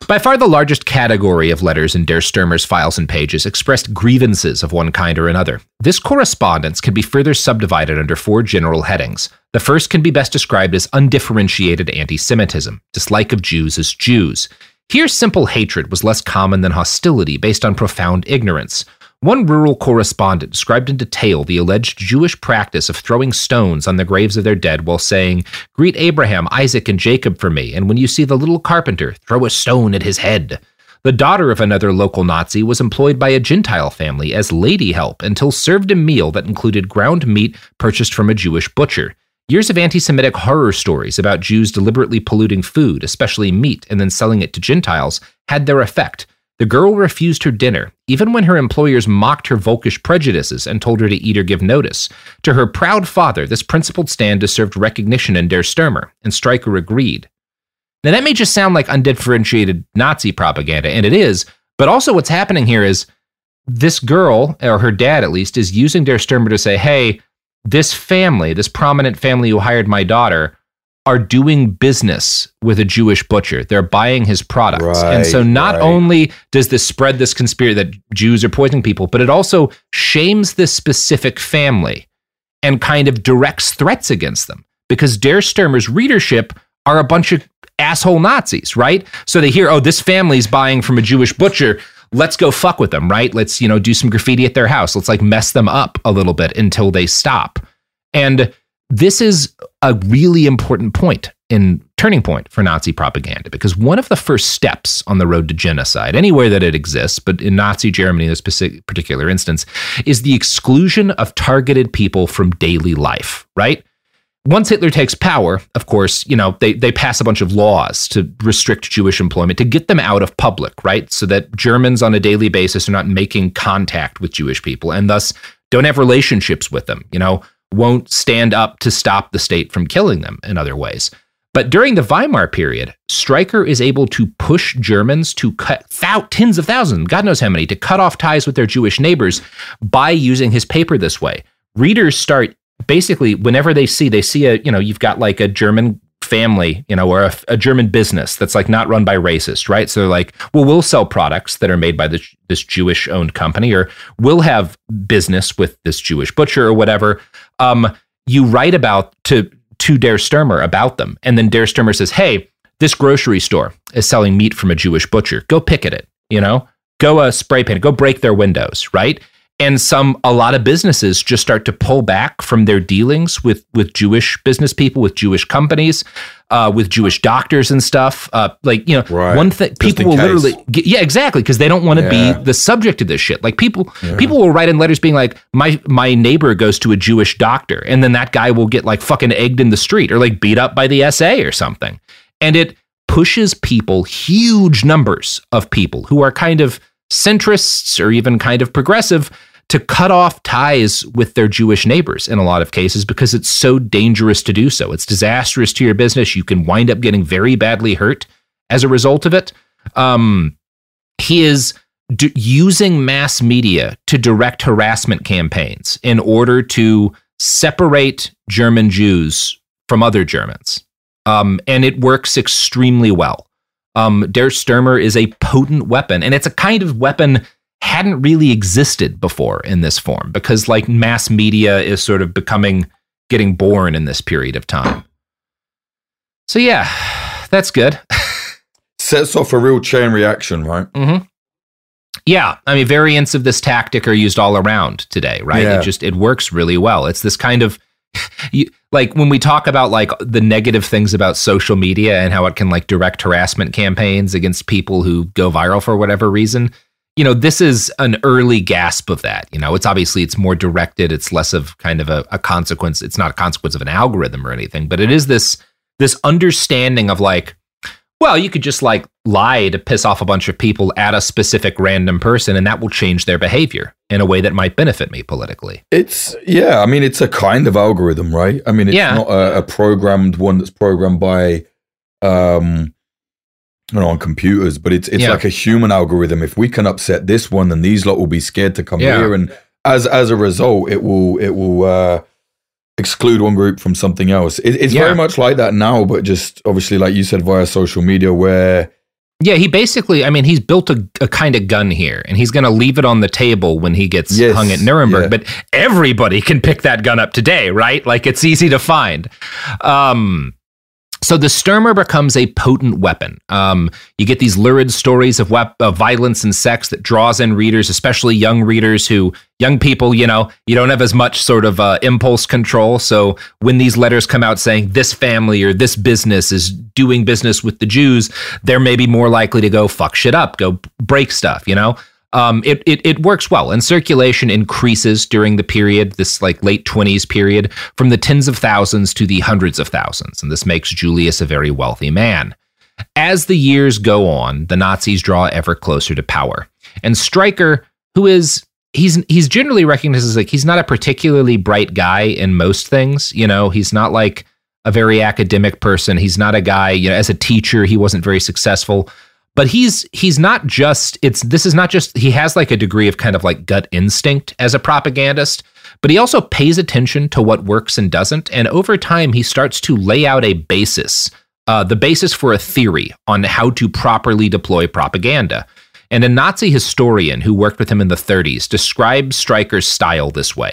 S4: By far the largest category of letters in Der Stürmer's files and pages expressed grievances of one kind or another. This correspondence can be further subdivided under four general headings. The first can be best described as undifferentiated anti-Semitism, dislike of Jews as Jews. Here, simple hatred was less common than hostility based on profound ignorance. One rural correspondent described in detail the alleged Jewish practice of throwing stones on the graves of their dead while saying, "Greet Abraham, Isaac, and Jacob for me, and when you see the little carpenter, throw a stone at his head." The daughter of another local Nazi was employed by a Gentile family as lady help until served a meal that included ground meat purchased from a Jewish butcher. Years of anti-Semitic horror stories about Jews deliberately polluting food, especially meat, and then selling it to Gentiles, had their effect. The girl refused her dinner, even when her employers mocked her Volkish prejudices and told her to eat or give notice. To her proud father, this principled stand deserved recognition in Der Stürmer, and Stryker agreed. Now that may just sound like undifferentiated Nazi propaganda, and it is, but also what's happening here is this girl, or her dad at least, is using Der Stürmer to say, hey, this family, this prominent family who hired my daughter, are doing business with a Jewish butcher. They're buying his products.
S5: Right,
S4: and so not
S5: right.
S4: only does this spread this conspiracy that Jews are poisoning people, but it also shames this specific family and kind of directs threats against them, because Der Stürmer's readership are a bunch of asshole Nazis, right? So they hear, oh, this family's buying from a Jewish butcher. Let's go fuck with them, right? Let's, you know, do some graffiti at their house. Let's like mess them up a little bit until they stop. And this is a really important point in turning point for Nazi propaganda, because one of the first steps on the road to genocide, anywhere that it exists, but in Nazi Germany in this particular instance, is the exclusion of targeted people from daily life, right? Once Hitler takes power, of course, you know, they, they pass a bunch of laws to restrict Jewish employment, to get them out of public, right? So that Germans on a daily basis are not making contact with Jewish people and thus don't have relationships with them, you know, won't stand up to stop the state from killing them in other ways. But during the Weimar period, Stryker is able to push Germans to cut thou- tens of thousands, God knows how many, to cut off ties with their Jewish neighbors by using his paper this way. Readers start basically, whenever they see, they see a, you know, you've got like a German family, you know, or a, a German business that's like not run by racists, right? So they're like, well, we'll sell products that are made by this, this Jewish owned company, or we'll have business with this Jewish butcher or whatever. Um, you write about to, to Der Stürmer about them. And then Der Stürmer says, hey, this grocery store is selling meat from a Jewish butcher. Go picket it, you know, go uh, spray paint it, go break their windows, right? And some, a lot of businesses just start to pull back from their dealings with, with Jewish business people, with Jewish companies, uh, with Jewish doctors and stuff. Uh, like, you know,
S5: right.
S4: one thing, people will case. literally, get, yeah, exactly. Cause they don't want to yeah. be the subject of this shit. Like people, yeah. people will write in letters being like, my, my neighbor goes to a Jewish doctor. And then that guy will get like fucking egged in the street or like beat up by the S A or something. And it pushes people, huge numbers of people who are kind of centrists or even kind of progressive, to cut off ties with their Jewish neighbors in a lot of cases, because it's so dangerous to do so. It's disastrous to your business. You can wind up getting very badly hurt as a result of it. Um, he is d- using mass media to direct harassment campaigns in order to separate German Jews from other Germans. Um, and it works extremely well. Um, Der Stürmer is a potent weapon, and it's a kind of weapon hadn't really existed before in this form, because like mass media is sort of becoming, getting born in this period of time. So yeah, that's good.
S5: Sets off a real chain reaction, right?
S4: Mm-hmm. Yeah, I mean, variants of this tactic are used all around today, right?
S5: Yeah.
S4: It just, it works really well. It's this kind of, you, like when we talk about like the negative things about social media and how it can like direct harassment campaigns against people who go viral for whatever reason, you know, this is an early gasp of that. You know, it's obviously it's more directed. It's less of kind of a, a consequence. It's not a consequence of an algorithm or anything, but it is this this understanding of like, well, you could just like lie to piss off a bunch of people at a specific random person, and that will change their behavior in a way that might benefit me politically.
S5: It's, yeah, I mean, it's a kind of algorithm, right? I mean, it's
S4: yeah.
S5: not a, a programmed one that's programmed by, um, I don't know, on computers, but it's it's
S4: yeah.
S5: like a human algorithm. If we can upset this one, then these lot will be scared to come
S4: yeah.
S5: here, and as as a result, it will it will uh, exclude one group from something else. It, it's
S4: yeah.
S5: very much like that now, but just obviously, like you said, via social media, where
S4: Yeah, he basically, I mean, he's built a, a kind of gun here, and he's going to leave it on the table when he gets
S5: Yes,
S4: hung at Nuremberg.
S5: yeah.
S4: But everybody can pick that gun up today, right? Like, it's easy to find. Um, so the Sturmer becomes a potent weapon. Um, you get these lurid stories of, wep- of violence and sex that draws in readers, especially young readers who, young people, you know, you don't have as much sort of uh, impulse control. So when these letters come out saying this family or this business is doing business with the Jews, they're maybe more likely to go fuck shit up, go break stuff, you know? Um, it, it it works well, and circulation increases during the period, this like late twenties period, from the tens of thousands to the hundreds of thousands, and this makes Julius a very wealthy man. As the years go on, the Nazis draw ever closer to power, and Stryker, who is he's he's generally recognized as like he's not a particularly bright guy in most things, you know, he's not like a very academic person, he's not a guy, you know, as a teacher, he wasn't very successful. But he's he's not just it's this is not just he has like a degree of kind of like gut instinct as a propagandist, but he also pays attention to what works and doesn't. And over time, he starts to lay out a basis, uh, the basis for a theory on how to properly deploy propaganda. And a Nazi historian who worked with him in the thirties describes Stryker's style this way.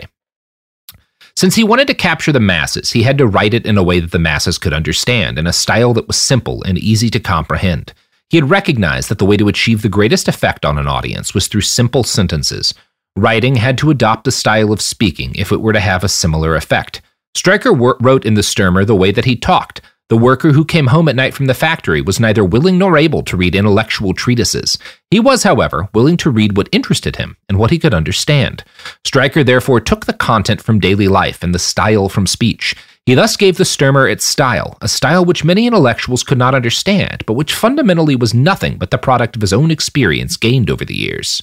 S4: Since he wanted to capture the masses, he had to write it in a way that the masses could understand, in a style that was simple and easy to comprehend. He had recognized that the way to achieve the greatest effect on an audience was through simple sentences. Writing had to adopt the style of speaking if it were to have a similar effect. Stryker wor- wrote in the Sturmer the way that he talked. The worker who came home at night from the factory was neither willing nor able to read intellectual treatises. He was, however, willing to read what interested him and what he could understand. Stryker therefore took the content from daily life and the style from speech. He thus gave the Sturmer its style, a style which many intellectuals could not understand, but which fundamentally was nothing but the product of his own experience gained over the years.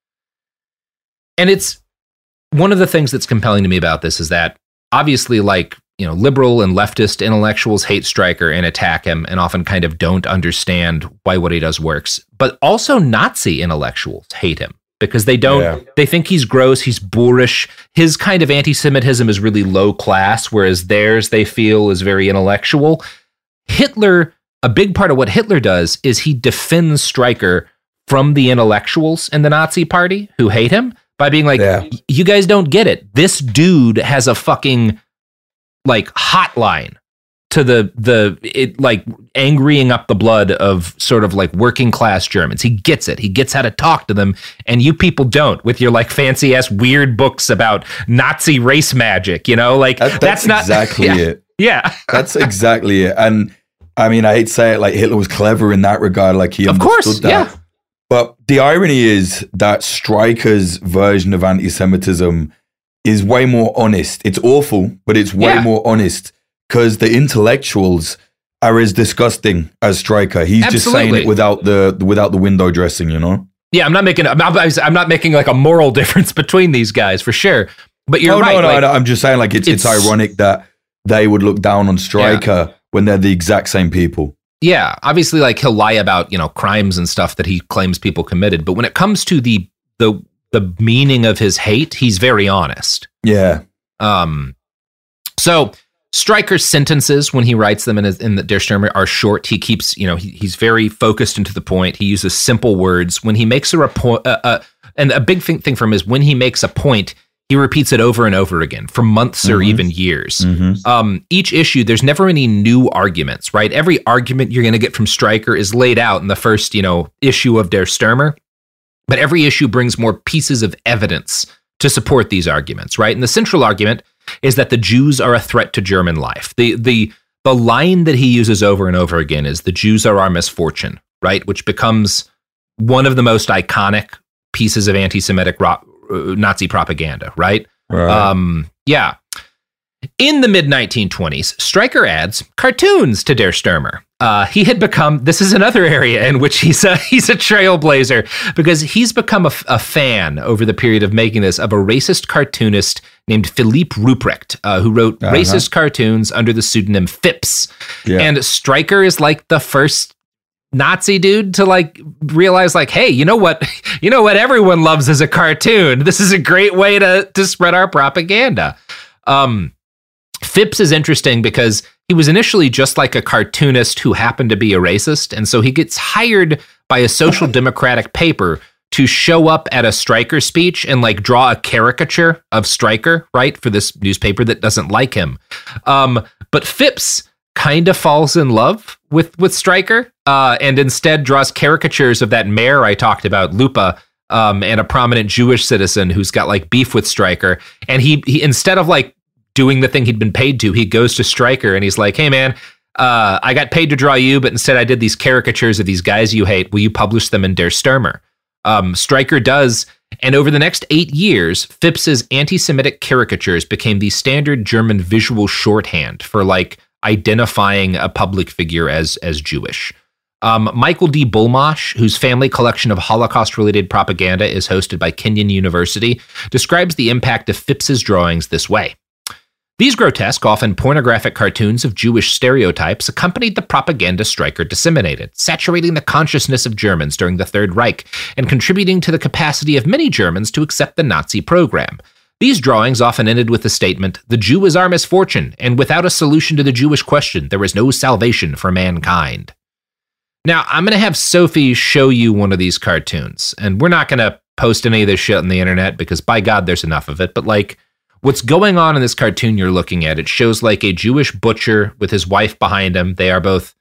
S4: And it's one of the things that's compelling to me about this is that obviously, like, you know, liberal and leftist intellectuals hate Stryker and attack him and often kind of don't understand why what he does works. But also Nazi intellectuals hate him because they don't, yeah. they think he's gross, he's boorish. His kind of anti-Semitism is really low class, whereas theirs they feel is very intellectual. Hitler, a big part of what Hitler does is he defends Stryker from the intellectuals in the Nazi party who hate him by being like, yeah. you guys don't get it. This dude has a fucking like hotline to the, the, it like angrying up the blood of sort of like working class Germans. He gets it. He gets how to talk to them. And you people don't with your like fancy ass weird books about Nazi race magic, you know, like
S5: that,
S4: that's,
S5: that's
S4: not
S5: exactly
S4: yeah,
S5: it.
S4: Yeah.
S5: That's exactly it. And I mean, I hate to say it, like Hitler was clever in that regard. Like he
S4: of
S5: understood
S4: course,
S5: that.
S4: yeah.
S5: But the irony is that Stryker's version of anti-Semitism is way more honest. It's awful, but it's way
S4: Yeah.
S5: more honest because the intellectuals are as disgusting as Stryker. He's just saying
S4: Absolutely.
S5: it without the without the window dressing, you know?
S4: Yeah, I'm not making I'm not, I'm not making like a moral difference between these guys for sure. But you're
S5: oh,
S4: right.
S5: no, no,
S4: like,
S5: no, I'm just saying like it's, it's
S4: it's-
S5: ironic that they would look down on Stryker when they're the exact same people.
S4: Yeah, obviously, like he'll lie about, you know, crimes and stuff that he claims people committed, but when it comes to the the the meaning of his hate, he's very honest.
S5: Yeah.
S4: Um, so Stryker's sentences when he writes them in his, in the Der Stürmer are short. He keeps, you know, he, he's very focused and to the point. He uses simple words. When he makes a report, uh, uh, and a big thing, thing for him is when he makes a point, he repeats it over and over again for months or
S5: Mhm.
S4: even years.
S5: Mhm.
S4: Um, each issue, there's never any new arguments, right? Every argument you're going to get from Stryker is laid out in the first, you know, issue of Der Stürmer, but every issue brings more pieces of evidence to support these arguments, right? And the central argument is that the Jews are a threat to German life. The the the line that he uses over and over again is the Jews are our misfortune, right? Which becomes one of the most iconic pieces of anti-Semitic ro- uh, Nazi propaganda, right?
S5: Right.
S4: Um, yeah. In the mid nineteen twenties, Stryker adds cartoons to Der Stürmer. Uh, he had become, this is another area in which he's a, he's a trailblazer because he's become a, a fan over the period of making this of a racist cartoonist named Philippe Ruprecht, uh, who wrote
S5: Uh-huh.
S4: racist cartoons under the pseudonym Phipps.
S5: Yeah.
S4: And Stryker is like the first Nazi dude to like realize like, hey, you know what, you know what everyone loves is a cartoon. This is a great way to, to spread our propaganda. Um, Phipps is interesting because he was initially just like a cartoonist who happened to be a racist. And so he gets hired by a social democratic paper to show up at a Stryker speech and like draw a caricature of Stryker, right, for this newspaper that doesn't like him. Um, but Phipps kind of falls in love with with Stryker uh, and instead draws caricatures of that mayor I talked about, Lupa, um, and a prominent Jewish citizen who's got like beef with Stryker. And he, he instead of like doing the thing he'd been paid to, he goes to Stryker and he's like, hey, man, uh, I got paid to draw you, but instead I did these caricatures of these guys you hate. Will you publish them in Der Stürmer? Um, Stryker does, and over the next eight years, Phipps's anti-Semitic caricatures became the standard German visual shorthand for like identifying a public figure as as Jewish. Um, Michael D. Bullmosh, whose family collection of Holocaust-related propaganda is hosted by Kenyon University, describes the impact of Phipps's drawings this way. These grotesque, often pornographic cartoons of Jewish stereotypes accompanied the propaganda Stryker disseminated, saturating the consciousness of Germans during the Third Reich and contributing to the capacity of many Germans to accept the Nazi program. These drawings often ended with the statement, "The Jew is our misfortune, and without a solution to the Jewish question, there is no salvation for mankind." Now, I'm going to have Sophie show you one of these cartoons, and we're not going to post any of this shit on the internet because, by God, there's enough of it, but like, what's going on in this cartoon you're looking at, it shows like a Jewish butcher with his wife behind him. They are both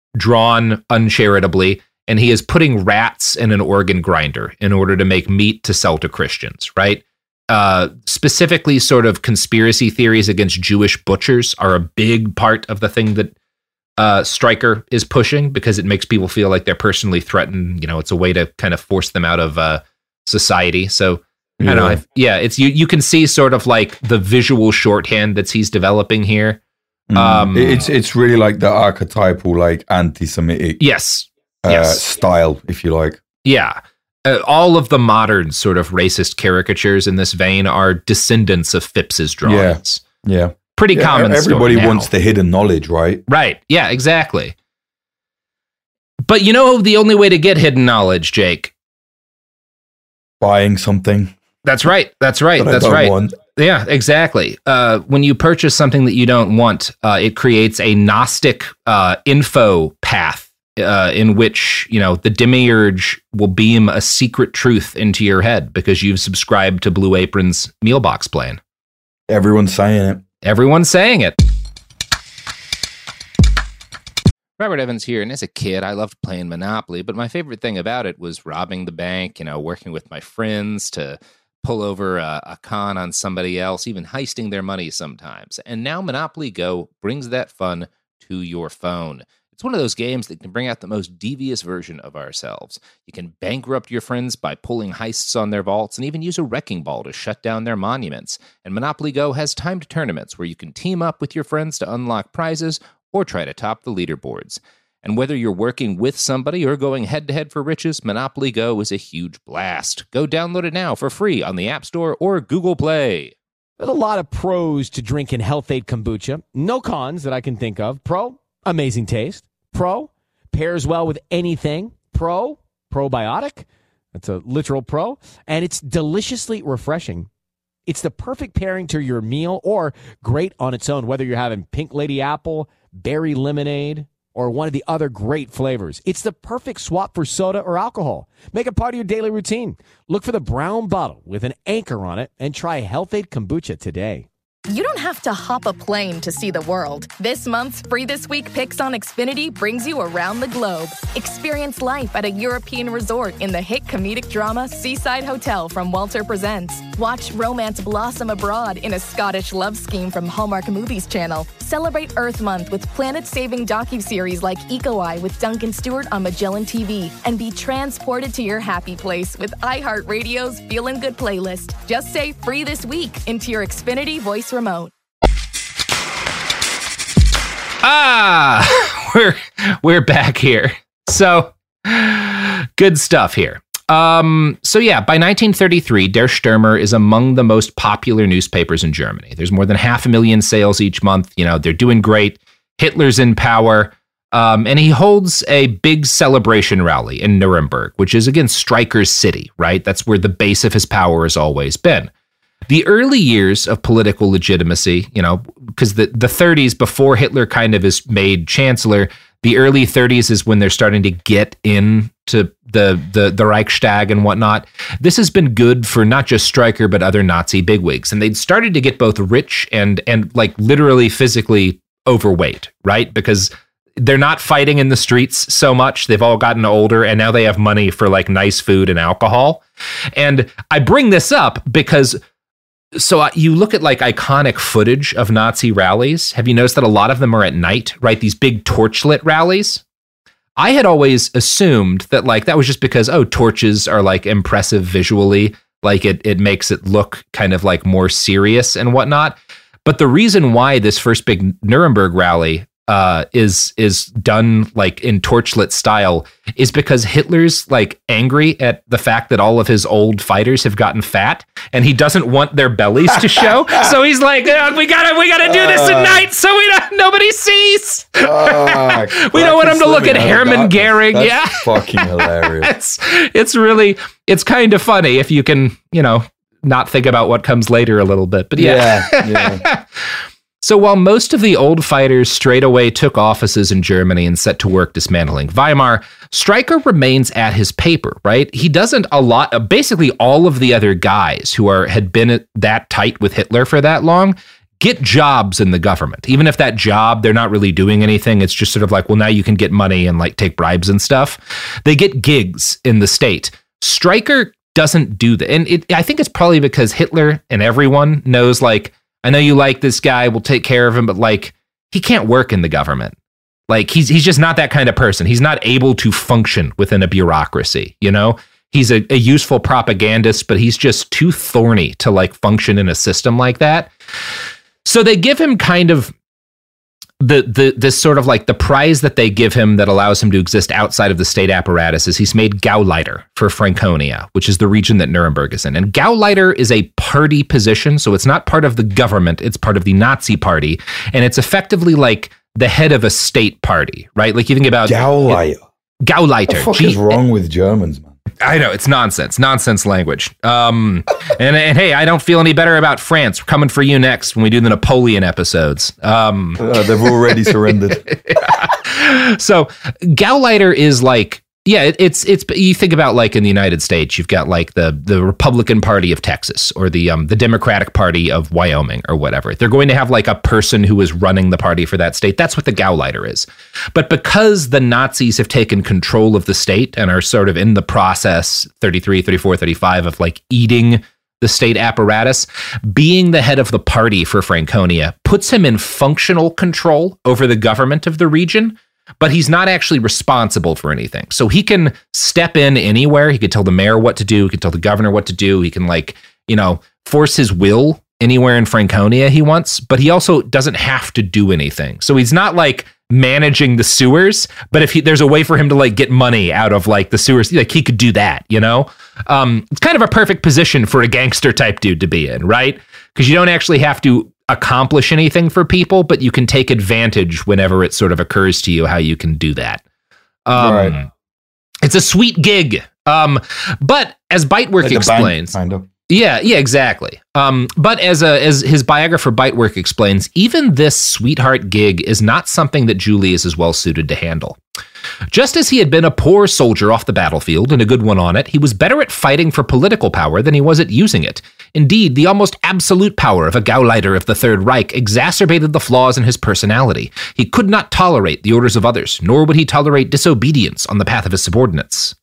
S4: drawn uncharitably, and he is putting rats in an organ grinder in order to make meat to sell to Christians, right? Uh, specifically, sort of conspiracy theories against Jewish butchers are a big part of the thing that uh, Stryker is pushing because it makes people feel like they're personally threatened. You know, it's a way to kind of force them out of uh, society. So, I don't know. If, yeah, it's you. You can see sort of like the visual shorthand that he's developing here.
S5: Mm.
S4: Um,
S5: it's it's really like the archetypal like anti-Semitic
S4: yes,
S5: uh,
S4: yes.
S5: style, if you like.
S4: Yeah, uh, all of the modern sort of racist caricatures in this vein are descendants of Phipps's drawings.
S5: Yeah, yeah.
S4: Pretty
S5: yeah,
S4: common.
S5: Everybody
S4: story
S5: wants
S4: now.
S5: the hidden knowledge, right?
S4: Right. Yeah. Exactly. But you know the only way to get hidden knowledge, Jake?
S5: Buying something.
S4: That's right. That's right.
S5: that I
S4: That's
S5: don't
S4: right.
S5: want.
S4: Yeah, exactly. Uh, when you purchase something that you don't want, uh, it creates a Gnostic uh, info path uh, in which, you know, the demiurge will beam a secret truth into your head because you've subscribed to Blue Apron's meal box plan.
S5: Everyone's saying it.
S4: Everyone's saying it. Robert Evans here, and as a kid, I loved playing Monopoly, but my favorite thing about it was robbing the bank, you know, working with my friends to pull over a, a con on somebody else, even heisting their money sometimes. And now Monopoly Go brings that fun to your phone. It's one of those games that can bring out the most devious version of ourselves. You can bankrupt your friends by pulling heists on their vaults and even use a wrecking ball to shut down their monuments. And Monopoly Go has timed tournaments where you can team up with your friends to unlock prizes or try to top the leaderboards. And whether you're working with somebody or going head-to-head for riches, Monopoly Go is a huge blast. Go download it now for free on the App Store or Google Play.
S7: There's a lot of pros to drinking Health Aid Kombucha. No cons that I can think of. Pro, amazing taste. Pro, pairs well with anything. Pro, probiotic. That's a literal pro. And it's deliciously refreshing. It's the perfect pairing to your meal or great on its own, whether you're having Pink Lady Apple, berry lemonade, or one of the other great flavors. It's the perfect swap for soda or alcohol. Make it part of your daily routine. Look for the brown bottle with an anchor on it and try Health Aid Kombucha today.
S1: You don't have to hop a plane to see the world. This month's Free This Week Picks on Xfinity brings you around the globe. Experience life at a European resort in the hit comedic drama Seaside Hotel from Walter Presents. Watch romance blossom abroad in a Scottish love scheme from Hallmark Movies Channel. Celebrate Earth Month with planet-saving docuseries like Eco Eye with Duncan Stewart on Magellan T V. And be transported to your happy place with iHeartRadio's Feelin' Good playlist. Just say Free This Week into your Xfinity voice remote.
S4: Ah, we're we're back here. So good stuff here. Um, so yeah, by nineteen thirty-three, Der Stürmer is among the most popular newspapers in Germany. There's more than half a million sales each month. You know, they're doing great. Hitler's in power. Um, and he holds a big celebration rally in Nuremberg, which is, again, Stryker's city, right? That's where the base of his power has always been. the early years of political legitimacy, you know, because the, the thirties before Hitler kind of is made chancellor, the early thirties is when they're starting to get into the, the, the Reichstag and whatnot. This has been good for not just Streicher, but other Nazi bigwigs. And they'd started to get both rich and, and like literally physically overweight, right? Because they're not fighting in the streets so much. They've all gotten older and now they have money for like nice food and alcohol. And I bring this up because so you look at like iconic footage of Nazi rallies. Have you noticed that a lot of them are at night, right? These big torchlit rallies. I had always assumed that like that was just because, oh, torches are like impressive visually. Like it, it makes it look kind of like more serious and whatnot. But the reason why this first big Nuremberg rally uh, is is done like in torchlit style is because Hitler's like angry at the fact that all of his old fighters have gotten fat and he doesn't want their bellies to show. So he's like, oh, we gotta we gotta do this at night so we don't, nobody sees. Uh, we don't want him to look at Hermann Goering.
S5: That's
S4: yeah,
S5: fucking hilarious.
S4: it's it's really it's kind of funny if you can, you know, not think about what comes later a little bit. But yeah. yeah, yeah. So while most of the old fighters straight away took offices in Germany and set to work dismantling Weimar, Streicher remains at his paper, right? He doesn't a lot, basically all of the other guys who are had been that tight with Hitler for that long get jobs in the government. Even if that job, they're not really doing anything. It's just sort of like, well, now you can get money and like take bribes and stuff. They get gigs in the state. Streicher doesn't do that. And it, I think it's probably because Hitler and everyone knows like, I know you like this guy, we'll take care of him, but like he can't work in the government. Like he's he's just not that kind of person. He's not able to function within a bureaucracy, you know? He's a, a useful propagandist, but he's just too thorny to like function in a system like that. So they give him kind of the the this sort of like the prize that they give him that allows him to exist outside of the state apparatus is he's made Gauleiter for Franconia, which is the region that Nuremberg is in. And Gauleiter is a party position, so it's not part of the government, it's part of the Nazi party, and it's effectively like the head of a state party, right? Like you think about
S5: Gauleiter.
S4: Gauleiter.
S5: What the fuck
S4: G-
S5: is wrong with Germans, man?
S4: I know, it's nonsense, nonsense language. Um, and, and hey, I don't feel any better about France. We're coming for you next when we do the Napoleon episodes. Um,
S5: uh, they've already surrendered.
S4: yeah. So Gauleiter is like, yeah, it, it's, it's, you think about like in the United States, you've got like the, the Republican Party of Texas or the, um, the Democratic Party of Wyoming or whatever. They're going to have like a person who is running the party for that state. That's what the Gauleiter is. But because the Nazis have taken control of the state and are sort of in the process, thirty-three, thirty-four, thirty-five of like eating the state apparatus, being the head of the party for Franconia puts him in functional control over the government of the region. But he's not actually responsible for anything. So he can step in anywhere. He could tell the mayor what to do. He could tell the governor what to do. He can like, you know, force his will anywhere in Franconia he wants, but he also doesn't have to do anything. So he's not like managing the sewers, but if he, there's a way for him to like get money out of like the sewers, like he could do that, you know? Um, it's kind of a perfect position for a gangster type dude to be in, right? Because you don't actually have to accomplish anything for people, but you can take advantage whenever it sort of occurs to you how you can do that. Um, right. It's a sweet gig. Um, but as Bitework like explains,
S5: bank, kind of.
S4: yeah, yeah, exactly. Um, but as a, as his biographer Bitework explains, even this sweetheart gig is not something that Julius is well suited to handle. Just as he had been a poor soldier off the battlefield and a good one on it, he was better at fighting for political power than he was at using it. Indeed, the almost absolute power of a Gauleiter of the Third Reich exacerbated the flaws in his personality. He could not tolerate the orders of others, nor would he tolerate disobedience on the path of his subordinates.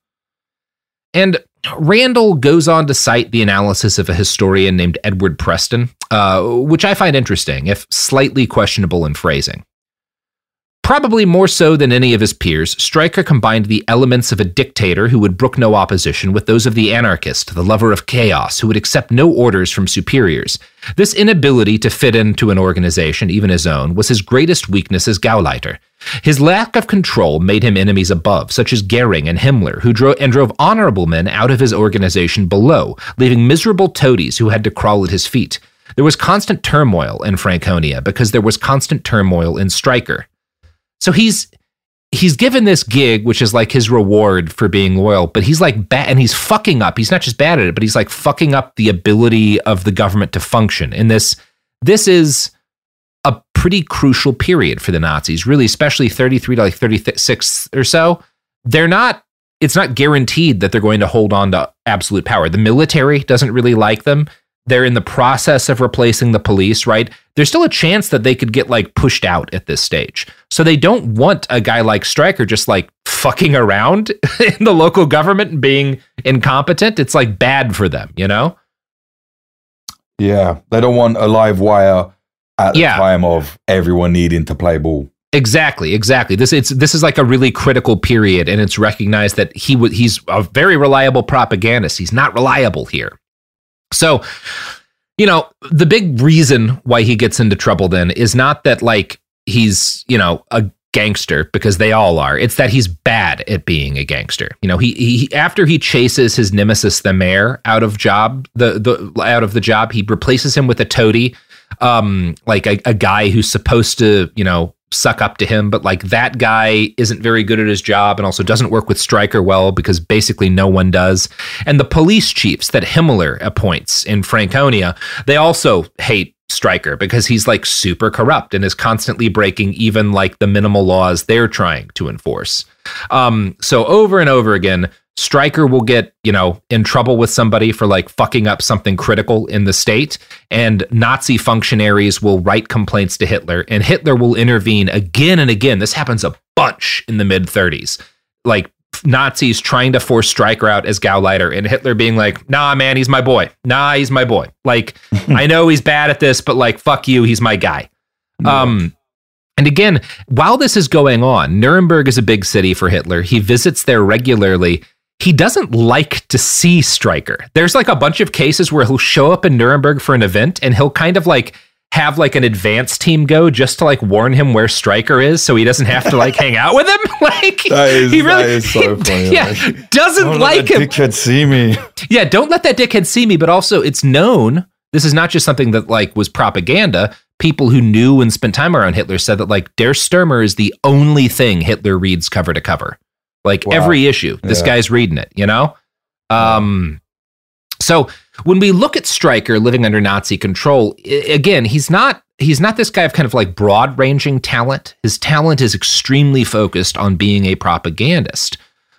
S4: And Randall goes on to cite the analysis of a historian named Edward Preston, uh, which I find interesting, if slightly questionable in phrasing. Probably more so than any of his peers, Streicher combined the elements of a dictator who would brook no opposition with those of the anarchist, the lover of chaos, who would accept no orders from superiors. This inability to fit into an organization, even his own, was his greatest weakness as Gauleiter. His lack of control made him enemies above, such as Goering and Himmler, who drove and drove honorable men out of his organization below, leaving miserable toadies who had to crawl at his feet. There was constant turmoil in Franconia because there was constant turmoil in Streicher. So he's he's given this gig, which is like his reward for being loyal, but he's like bad and he's fucking up. He's not just bad at it, but he's like fucking up the ability of the government to function. And this, this is a pretty crucial period for the Nazis, really, especially thirty-three to like thirty-six or so. They're not, it's not guaranteed that they're going to hold on to absolute power. The military doesn't really like them. They're in the process of replacing the police, right? There's still a chance that they could get like pushed out at this stage. So they don't want a guy like Stryker just like fucking around in the local government and being incompetent. It's like bad for them, you know?
S5: Yeah, they don't want a live wire at the
S4: Yeah.
S5: time of everyone needing to play ball.
S4: Exactly, exactly. This it's this is like a really critical period, and it's recognized that he would he's a very reliable propagandist. He's not reliable here. So, you know, the big reason why he gets into trouble then is not that like he's, you know, a gangster, because they all are. It's that he's bad at being a gangster. You know, he he after he chases his nemesis, the mayor, out of job, the the out of the job, he replaces him with a toady, um, like a, a guy who's supposed to, you know, suck up to him, but like that guy isn't very good at his job and also doesn't work with Stryker well, because basically no one does. And the police chiefs that Himmler appoints in Franconia, they also hate Stryker because he's like super corrupt and is constantly breaking even like the minimal laws they're trying to enforce. Um, so over and over again, Stryker will get, you know, in trouble with somebody for like fucking up something critical in the state, and Nazi functionaries will write complaints to Hitler, and Hitler will intervene again and again. This happens a bunch in the mid thirties. Like Nazis trying to force Stryker out as Gauleiter, and Hitler being like, nah, man, he's my boy. Nah, he's my boy. Like, I know he's bad at this, but like, fuck you, he's my guy. Yeah. Um, and again, while this is going on, Nuremberg is a big city for Hitler. He visits there regularly. He doesn't like to see Stryker. There's like a bunch of cases where he'll show up in Nuremberg for an event, and he'll kind of like have like an advance team go just to like warn him where Stryker is, so he doesn't have to like hang out with him. Like
S5: That is,
S4: he really,
S5: that is so
S4: he,
S5: funny.
S4: Yeah,
S5: Like,
S4: doesn't
S5: don't
S4: like
S5: let that
S4: him.
S5: dickhead see me.
S4: Yeah, don't let that dickhead see me. But also, it's known. This is not just something that like was propaganda. People who knew and spent time around Hitler said that like Der Stürmer is the only thing Hitler reads cover to cover. Like
S5: Wow.
S4: every issue, this
S5: Yeah.
S4: guy's reading it. You know. Um. So when we look at Stryker living under Nazi control, I- again, he's not he's not this guy of kind of like broad ranging talent. His talent is extremely focused on being a propagandist.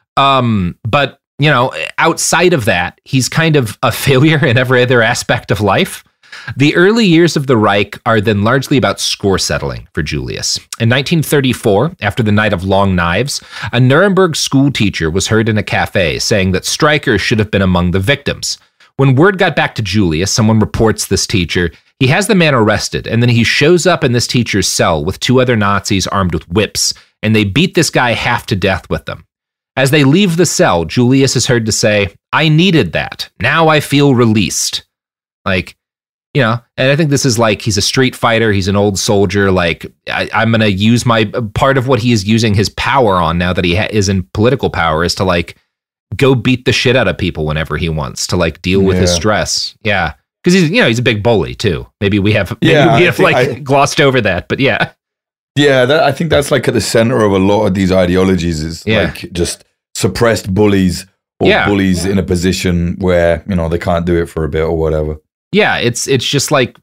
S4: Um, but you know, outside of that, he's kind of a failure in every other aspect of life. The early years of the Reich are then largely about score settling for Julius. In nineteen thirty-four, after the Night of Long Knives, a Nuremberg school teacher was heard in a cafe saying that Stryker should have been among the victims. When word got back to Julius, someone reports this teacher. He has the man arrested, and then he shows up in this teacher's cell with two other Nazis armed with whips, and they beat this guy half to death with them. As they leave the cell, Julius is heard to say, "I needed that. Now I feel released." Like, you know, and I think this is like, he's a street fighter. He's an old soldier. Like, I, I'm going to use my part of what he is using his power on now that he ha- is in political power is to like go beat the shit out of people whenever he wants to like deal with his
S5: Yeah.
S4: stress. Yeah. Cause he's, you know, he's a big bully too. Maybe we have, maybe
S5: Yeah,
S4: we
S5: I
S4: have
S5: think
S4: like
S5: I-
S4: glossed over that, but yeah.
S5: Yeah, that, I think that's like at the center of a lot of these ideologies is
S4: Yeah.
S5: like just suppressed bullies or
S4: Yeah.
S5: bullies in a position where, you know, they can't do it for a bit or whatever.
S4: Yeah. It's, it's just like,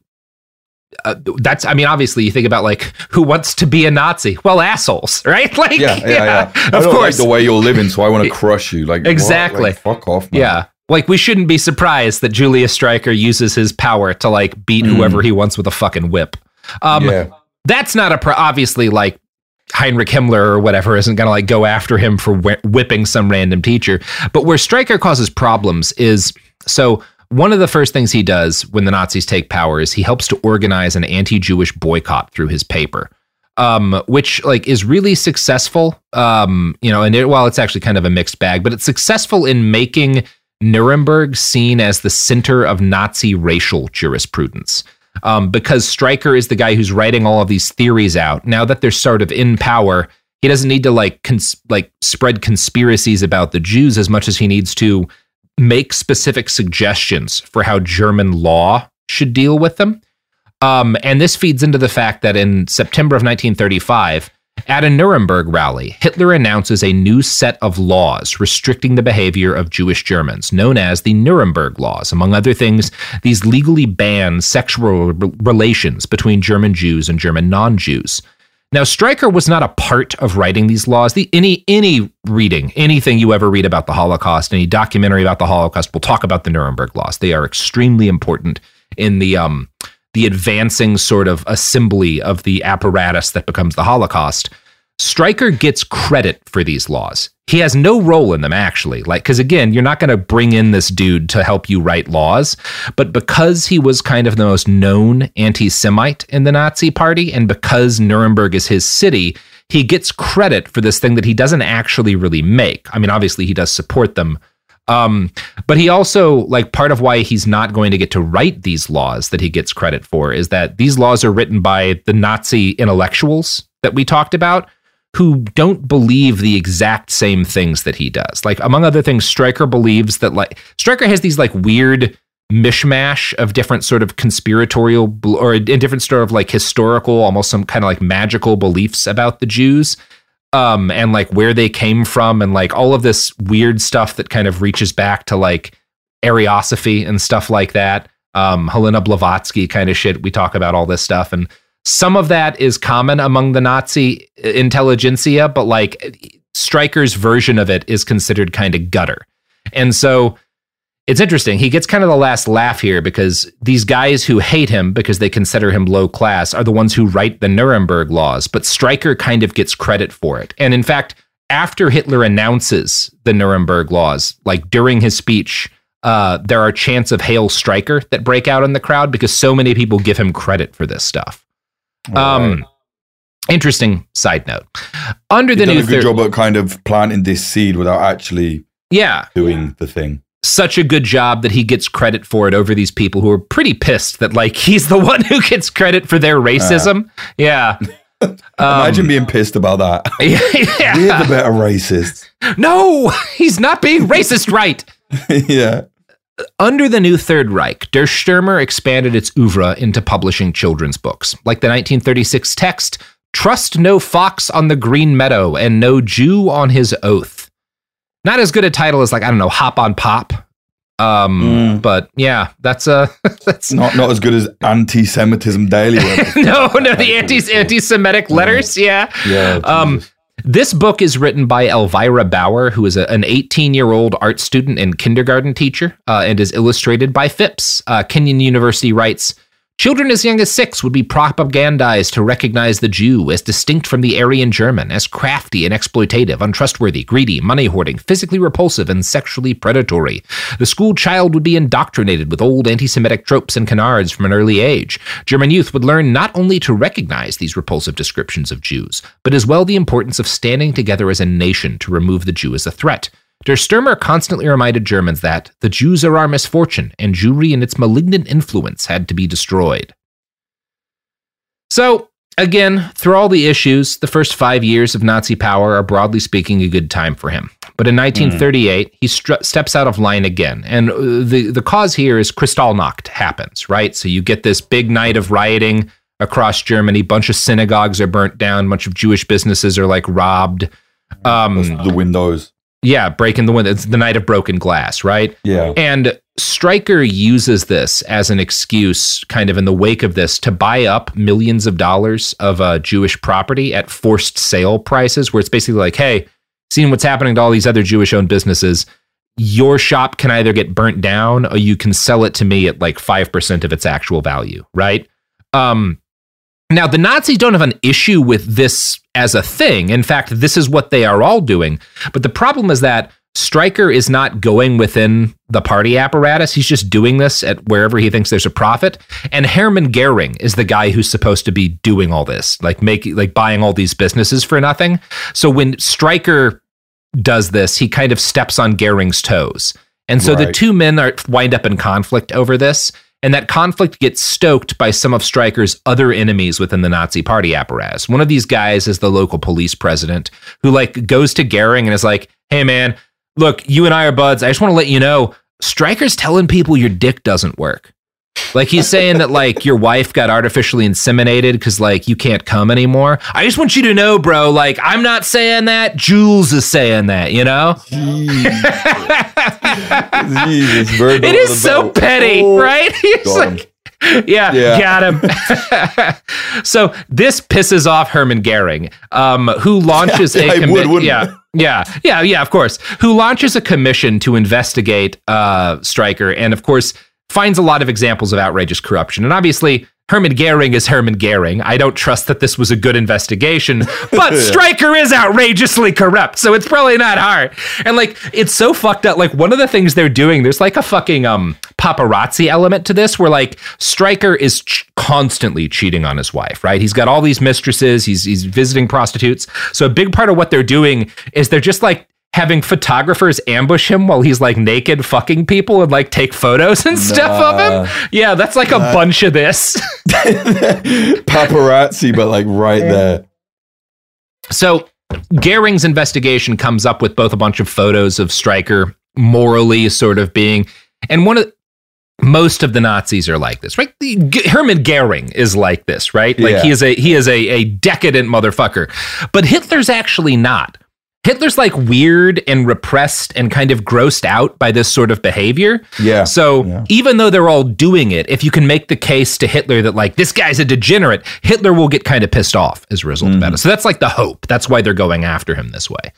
S4: uh, that's, I mean, obviously you think about like, who wants to be a Nazi? Well, assholes, right? Like,
S5: Yeah, yeah, yeah. I
S4: of
S5: don't
S4: course.
S5: like the way you're living, so I want to crush you. Like what?
S4: Exactly.
S5: Like, fuck off, man.
S4: Yeah. Like, we shouldn't be surprised that Julius Stryker uses his power to like beat
S5: Mm.
S4: whoever he wants with a fucking whip. Um,
S5: Yeah.
S4: That's not a pro- obviously like Heinrich Himmler or whatever isn't going to like go after him for whi- whipping some random teacher. But where Stryker causes problems is, so one of the first things he does when the Nazis take power is he helps to organize an anti-Jewish boycott through his paper. Um, which like is really successful. Um, you know, and it, well, it's actually kind of a mixed bag, but it's successful in making Nuremberg seen as the center of Nazi racial jurisprudence. Um, because Stryker is the guy who's writing all of these theories out. Now that they're sort of in power, he doesn't need to like cons- like spread conspiracies about the Jews as much as he needs to make specific suggestions for how German law should deal with them. Um, and this feeds into the fact that in September of nineteen thirty-five, At a Nuremberg rally, Hitler announces a new set of laws restricting the behavior of Jewish Germans, known as the Nuremberg Laws. Among other things, these legally ban sexual re- relations between German Jews and German non-Jews. Now, Stryker was not a part of writing these laws. The, any any reading, anything you ever read about the Holocaust, any documentary about the Holocaust will talk about the Nuremberg Laws. They are extremely important in the um, the advancing sort of assembly of the apparatus that becomes the Holocaust. Stryker gets credit for these laws. He has no role in them, actually. Like, because again, you're not going to bring in this dude to help you write laws. But because he was kind of the most known anti-Semite in the Nazi Party, and because Nuremberg is his city, he gets credit for this thing that he doesn't actually really make. I mean, obviously, he does support them. Um, but he also, like, part of why he's not going to get to write these laws that he gets credit for is that these laws are written by the Nazi intellectuals that we talked about, who don't believe the exact same things that he does. Like, among other things, Stryker believes that, like, Stryker has these, like, weird mishmash of different sort of conspiratorial or different sort of, like, historical, almost some kind of, like, magical beliefs about the Jews, um, and, like, where they came from, and, like, all of this weird stuff that kind of reaches back to, like, Ariosophy and stuff like that. Um, Helena Blavatsky kind of shit. We talk about all this stuff, and some of that is common among the Nazi intelligentsia, but like Stryker's version of it is considered kind of gutter. And so it's interesting. He gets kind of the last laugh here because these guys who hate him because they consider him low class are the ones who write the Nuremberg laws, but Stryker kind of gets credit for it. And in fact, after Hitler announces the Nuremberg laws, like during his speech, uh, there are chants of Hail Stryker that break out in the crowd because so many people give him credit for this stuff. Um, interesting side note. Under the
S5: You've done
S4: new
S5: a good
S4: thir-
S5: job at kind of planting this seed without actually
S4: yeah
S5: doing the thing.
S4: Such a good job that he gets credit for it over these people who are pretty pissed that like he's the one who gets credit for their racism. Uh, yeah. Um,
S5: Imagine being pissed about that.
S4: Yeah.
S5: We're the better racists.
S4: No, he's not being racist, right?
S5: Yeah.
S4: Under the new Third Reich, Der Stürmer expanded its oeuvre into publishing children's books, like the nineteen thirty-six text, Trust no fox on the green meadow and no Jew on his oath. Not as good a title as, like, I don't know, Hop on Pop. Um, mm. But yeah, that's uh, that's
S5: not not as good as Anti-Semitism Daily.
S4: no, no, the anti anti-Semitic letters. Yeah.
S5: Yeah.
S4: Um, This book is written by Elvira Bauer, who is a, an eighteen-year-old art student and kindergarten teacher, uh, and is illustrated by Phipps. Uh, Kenyon University writes, children as young as six would be propagandized to recognize the Jew as distinct from the Aryan German, as crafty and exploitative, untrustworthy, greedy, money-hoarding, physically repulsive, and sexually predatory. The school child would be indoctrinated with old anti-Semitic tropes and canards from an early age. German youth would learn not only to recognize these repulsive descriptions of Jews, but as well the importance of standing together as a nation to remove the Jew as a threat. Der Stürmer constantly reminded Germans that the Jews are our misfortune, and Jewry and its malignant influence had to be destroyed. So, again, through all the issues, the first five years of Nazi power are broadly speaking a good time for him. But in nineteen thirty-eight, mm. he stru- steps out of line again. And the, the cause here is Kristallnacht happens, right? So you get this big night of rioting across Germany. Bunch of synagogues are burnt down. Bunch of Jewish businesses are, like, robbed. Um,
S5: the windows.
S4: Yeah, breaking the window. It's the night of broken glass, right?
S5: Yeah.
S4: And Stryker uses this as an excuse, kind of in the wake of this, to buy up millions of dollars of uh, Jewish property at forced sale prices, where it's basically like, hey, seeing what's happening to all these other Jewish-owned businesses, your shop can either get burnt down or you can sell it to me at like five percent of its actual value, right? Um, Now, the Nazis don't have an issue with this as a thing. In fact, this is what they are all doing. But the problem is that Stryker is not going within the party apparatus. He's just doing this at wherever he thinks there's a profit. And Hermann Goering is the guy who's supposed to be doing all this, like making, like buying all these businesses for nothing. So when Stryker does this, he kind of steps on Goering's toes. And so right. the two men are wind up in conflict over this. And that conflict gets stoked by some of Stryker's other enemies within the Nazi party apparatus. One of these guys is the local police president who like goes to Goering and is like, hey, man, look, you and I are buds. I just want to let you know, Stryker's telling people your dick doesn't work. Like he's saying that like your wife got artificially inseminated because like you can't come anymore. I just want you to know, bro, like I'm not saying that. Jules is saying that, you know?
S5: Jesus. Jesus, very
S4: it is so petty, oh, right? He's like, yeah, yeah, got him. So this pisses off Hermann Goering, um, who launches
S5: yeah,
S4: a committee.
S5: Yeah,
S4: yeah, yeah, yeah, of course. Who launches a commission to investigate uh, Stryker, and of course finds a lot of examples of outrageous corruption. And obviously, Hermann Goering is Hermann Goering. I don't trust that this was a good investigation, but Stryker is outrageously corrupt, so it's probably not hard. And like, it's so fucked up. Like one of the things they're doing, there's like a fucking um paparazzi element to this, where like Stryker is ch- constantly cheating on his wife, right? He's got all these mistresses. He's he's visiting prostitutes. So a big part of what they're doing is they're just like having photographers ambush him while he's like naked fucking people and like take photos and stuff nah. of him. Yeah, that's like nah. a bunch of this.
S5: Paparazzi, but like right there.
S4: So Goering's investigation comes up with both a bunch of photos of Stryker morally sort of being, and one of most of the Nazis are like this, right? Hermann Goering is like this, right? Like yeah. he is a he is a, a decadent motherfucker, but Hitler's actually not. Hitler's like weird and repressed and kind of grossed out by this sort of behavior.
S5: Yeah.
S4: So
S5: yeah.
S4: even though they're all doing it, if you can make the case to Hitler that like this guy's a degenerate, Hitler will get kind of pissed off as a result mm. of that. So that's like the hope. That's why they're going after him this way.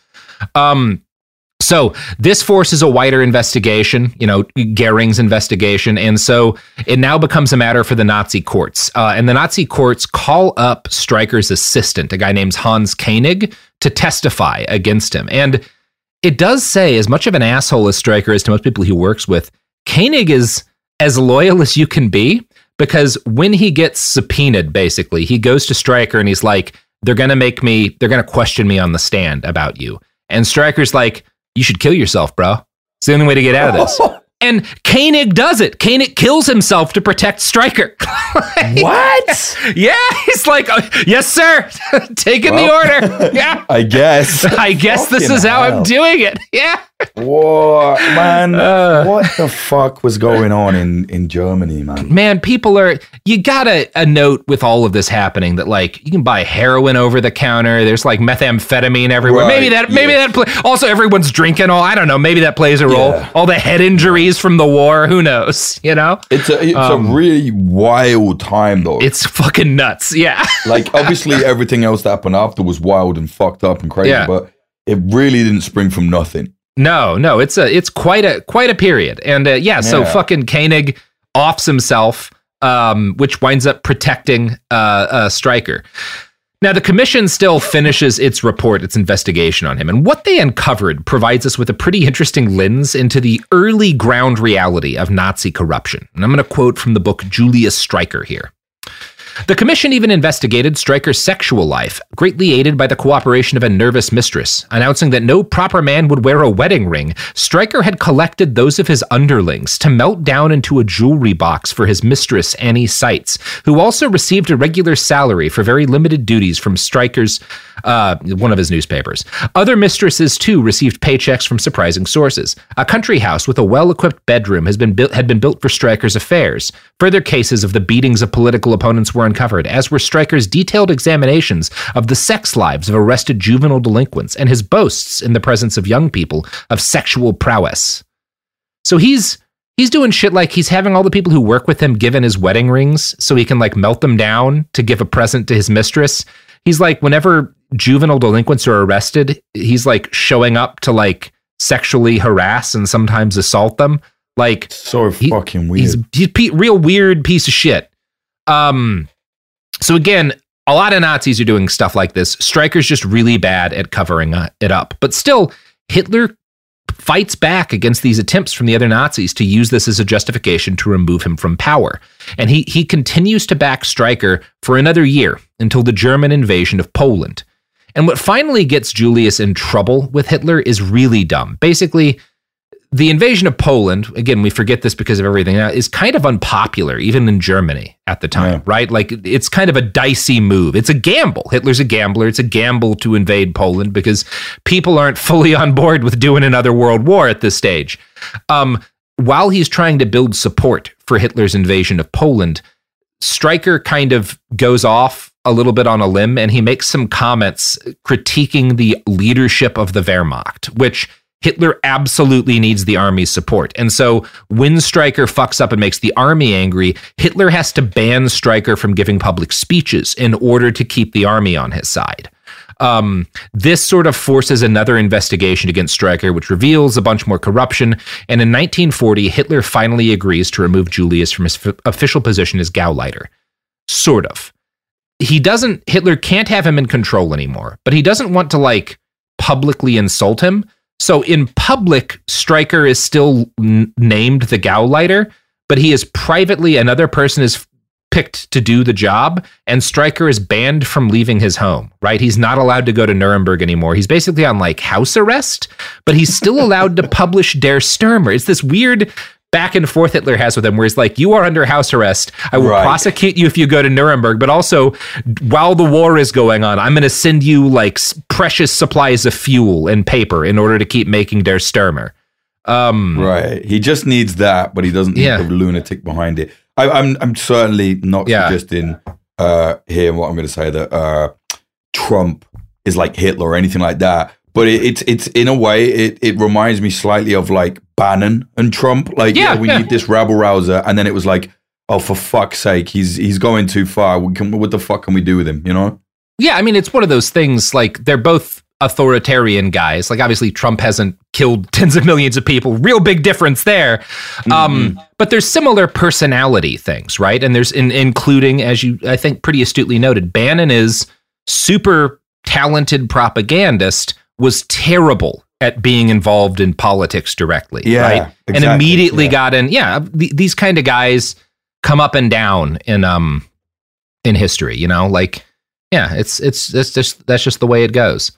S4: Um, so this forces a wider investigation, you know, Goering's investigation. And so it now becomes a matter for the Nazi courts. Uh, and the Nazi courts call up Stryker's assistant, a guy named Hans Koenig, to testify against him. And it does say, as much of an asshole as Stryker is to most people he works with, Koenig is as loyal as you can be, because when he gets subpoenaed, basically, he goes to Stryker and he's like, they're going to make me, they're going to question me on the stand about you. And Stryker's like, you should kill yourself, bro. It's the only way to get out of this. And Koenig does it. Koenig kills himself to protect Stryker.
S5: Like, what?
S4: Yeah, he's like, oh, yes, sir. Taking well, the order. Yeah.
S5: I guess.
S4: I guess this is how hell. I'm doing it. Yeah.
S5: Whoa, man. Uh, what the fuck was going on in, in Germany, man?
S4: Man, people are, you got a, a note with all of this happening that like, you can buy heroin over the counter. There's like methamphetamine everywhere. Right, maybe that, yeah. maybe that, play, also everyone's drinking all, I don't know, maybe that plays a role. Yeah. All the head injuries from the war, who knows, you know?
S5: It's a, it's um, a really wild time though.
S4: It's fucking nuts, yeah.
S5: Like obviously everything else that happened after was wild and fucked up and crazy, yeah. but it really didn't spring from nothing.
S4: No, no, it's a it's quite a quite a period, and uh, yeah, yeah, so fucking Koenig offs himself, um, which winds up protecting uh, uh, Stryker. Now the commission still finishes its report, its investigation on him, and what they uncovered provides us with a pretty interesting lens into the early ground reality of Nazi corruption. And I'm going to quote from the book Julius Stryker here. The commission even investigated Stryker's sexual life, greatly aided by the cooperation of a nervous mistress. Announcing that no proper man would wear a wedding ring, Stryker had collected those of his underlings to melt down into a jewelry box for his mistress, Annie Seitz, who also received a regular salary for very limited duties from Stryker's, uh, one of his newspapers. Other mistresses, too, received paychecks from surprising sources. A country house with a well-equipped bedroom has been built, had been built for Stryker's affairs. Further cases of the beatings of political opponents were uncovered, as were Stryker's detailed examinations of the sex lives of arrested juvenile delinquents and his boasts in the presence of young people of sexual prowess. So he's he's doing shit like he's having all the people who work with him given his wedding rings so he can like melt them down to give a present to his mistress. He's like, whenever juvenile delinquents are arrested, he's like showing up to like sexually harass and sometimes assault them. Like
S5: so he, fucking weird.
S4: He's, he's a real weird piece of shit. Um, so again, a lot of Nazis are doing stuff like this. Stryker's just really bad at covering uh, it up. But still, Hitler fights back against these attempts from the other Nazis to use this as a justification to remove him from power. And he he continues to back Stryker for another year until the German invasion of Poland. And what finally gets Julius in trouble with Hitler is really dumb. Basically, the invasion of Poland, again, we forget this because of everything now, is kind of unpopular, even in Germany at the time, yeah. right? Like, it's kind of a dicey move. It's a gamble. Hitler's a gambler. It's a gamble to invade Poland because people aren't fully on board with doing another world war at this stage. Um, while he's trying to build support for Hitler's invasion of Poland, Stryker kind of goes off a little bit on a limb, and he makes some comments critiquing the leadership of the Wehrmacht, which Hitler absolutely needs the army's support. And so when Stryker fucks up and makes the army angry, Hitler has to ban Stryker from giving public speeches in order to keep the army on his side. Um, this sort of forces another investigation against Stryker, which reveals a bunch more corruption. And in nineteen forty, Hitler finally agrees to remove Julius from his f- official position as Gauleiter. Sort of. He doesn't, Hitler can't have him in control anymore, but he doesn't want to, like, publicly insult him. So in public, Stryker is still n- named the Gauleiter, but he is privately, another person is picked to do the job, and Stryker is banned from leaving his home, right? He's not allowed to go to Nuremberg anymore. He's basically on like house arrest, but he's still allowed to publish Der Stürmer. It's this weird back and forth Hitler has with him where he's like, you are under house arrest. I will right. prosecute you if you go to Nuremberg, but also while the war is going on, I'm going to send you like precious supplies of fuel and paper in order to keep making Der Stürmer. Um,
S5: right. He just needs that, but he doesn't need yeah. the lunatic behind it. I, I'm I'm certainly not yeah. suggesting uh, here what I'm going to say that uh, Trump is like Hitler or anything like that. But it, it's it's in a way it, it reminds me slightly of like Bannon and Trump. Like yeah, yeah we yeah. need this rabble rouser, and then it was like, oh, for fuck's sake, he's he's going too far. We can, what the fuck can we do with him? You know?
S4: Yeah, I mean, it's one of those things. Like they're both authoritarian guys. Like obviously Trump hasn't killed tens of millions of people. Real big difference there. Mm-hmm. Um, but there's similar personality things, right? And there's in, including, as you I think pretty astutely noted, Bannon is super talented propagandist, was terrible at being involved in politics directly,
S5: yeah,
S4: right?
S5: Exactly,
S4: and immediately
S5: yeah.
S4: got in. Yeah, th- these kind of guys come up and down in um in history, you know, like yeah, it's it's it's just that's just the way it goes.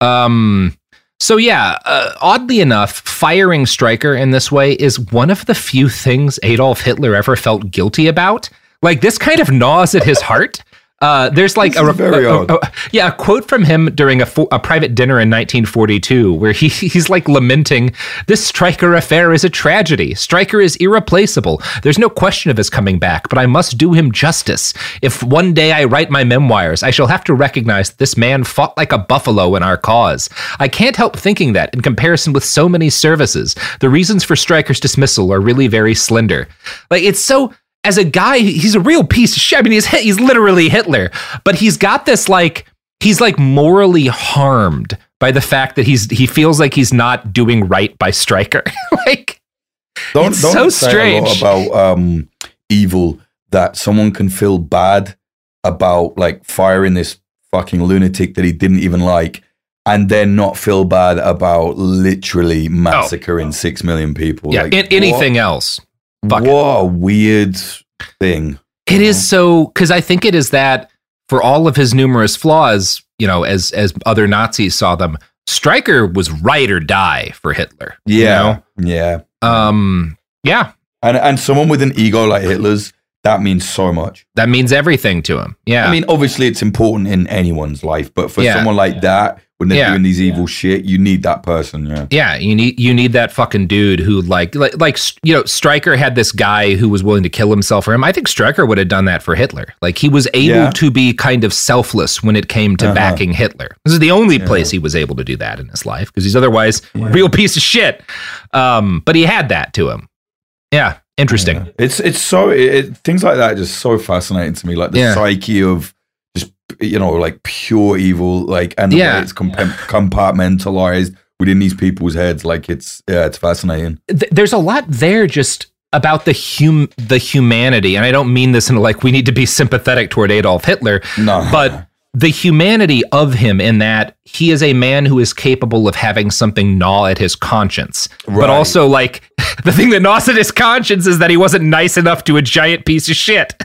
S4: Um, so yeah, uh, oddly enough, firing Stryker in this way is one of the few things Adolf Hitler ever felt guilty about. Like this kind of gnaws at his heart. Uh, there's like a,
S5: very
S4: a, a, a yeah a quote from him during a, fo- a private dinner in nineteen forty-two where he he's like lamenting, this Stryker affair is a tragedy. Stryker is irreplaceable. There's no question of his coming back, but I must do him justice. If one day I write my memoirs, I shall have to recognize that this man fought like a buffalo in our cause. I can't help thinking that in comparison with so many services, the reasons for Stryker's dismissal are really very slender. Like it's so. As a guy, he's a real piece of shit. I mean, he's he's literally Hitler, but he's got this like he's like morally harmed by the fact that he's he feels like he's not doing right by Stryker. like,
S5: don't
S4: it's
S5: don't
S4: so
S5: say
S4: strange
S5: a lot about um, evil that someone can feel bad about like firing this fucking lunatic that he didn't even like, and then not feel bad about literally massacring oh. six million people.
S4: Yeah,
S5: like,
S4: in, anything else.
S5: Fuck what it. a weird thing.
S4: It is so, because I think it is that for all of his numerous flaws, you know, as as other Nazis saw them, Stryker was ride or die for Hitler.
S5: Yeah,
S4: you know?
S5: yeah,
S4: um, yeah.
S5: And and someone with an ego like Hitler's, that means so much.
S4: That means everything to him. Yeah.
S5: I mean, obviously, it's important in anyone's life, but for yeah. someone like that, when they're yeah. doing these evil shit, you need that person. Yeah.
S4: Yeah. You need you need that fucking dude who like like like you know, Stryker had this guy who was willing to kill himself for him. I think Stryker would have done that for Hitler. Like he was able yeah. to be kind of selfless when it came to uh-huh. backing Hitler. This is the only yeah. place he was able to do that in his life because he's otherwise yeah. a real piece of shit. Um, but he had that to him. Yeah. Interesting.
S5: Yeah. It's it's so it, it, things like that are just so fascinating to me. Like the yeah. psyche of just you know like pure evil, like and the
S4: yeah.
S5: way it's comp- compartmentalized within these people's heads. Like it's yeah, it's fascinating.
S4: Th- there's a lot there just about the hum the humanity, and I don't mean this in like we need to be sympathetic toward Adolf Hitler,
S5: no,
S4: but the humanity of him in that he is a man who is capable of having something gnaw at his conscience. Right. But also, like, the thing that gnaws at his conscience is that he wasn't nice enough to a giant piece of shit.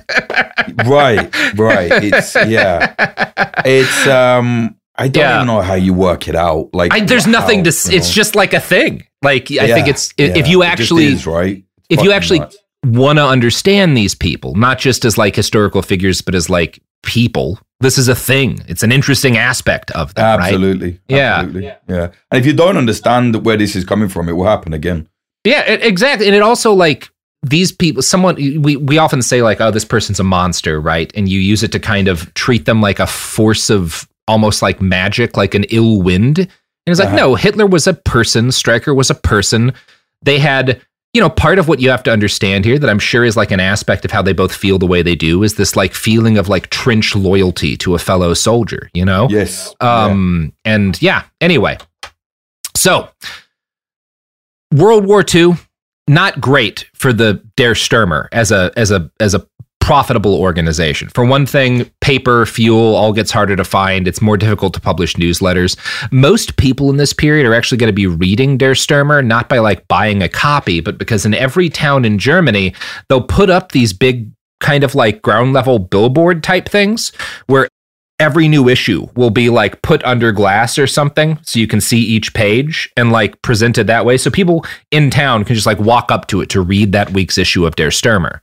S5: right, right. It's, yeah. It's, um, I don't yeah. even know how you work it out. Like,
S4: I, there's
S5: how,
S4: nothing to, it's know? just like a thing. Like, I yeah, think it's, yeah. if you actually,
S5: it just is, right?
S4: If you actually want to understand these people, not just as like historical figures, but as like people, this is a thing. It's an interesting aspect of them,
S5: absolutely,
S4: right? Yeah.
S5: Absolutely. Yeah. yeah. And if you don't understand where this is coming from, it will happen again.
S4: Yeah, it, exactly. And it also like these people, someone, we, we often say like, oh, this person's a monster, right? And you use it to kind of treat them like a force of almost like magic, like an ill wind. And it's like, uh-huh. no, Hitler was a person. Stryker was a person. They had, you know, part of what you have to understand here that I'm sure is like an aspect of how they both feel the way they do is this like feeling of like trench loyalty to a fellow soldier, you know?
S5: Yes.
S4: Um, yeah. And yeah, anyway. So World War Two, not great for the Der Stürmer as a as a as a profitable organization. For one thing, paper, fuel, all gets harder to find. It's more difficult to publish newsletters. Most people in this period are actually going to be reading Der Stürmer, not by like buying a copy, but because in every town in Germany, they'll put up these big kind of like ground level billboard type things where every new issue will be like put under glass or something so you can see each page and like presented that way. So people in town can just like walk up to it to read that week's issue of Der Stürmer.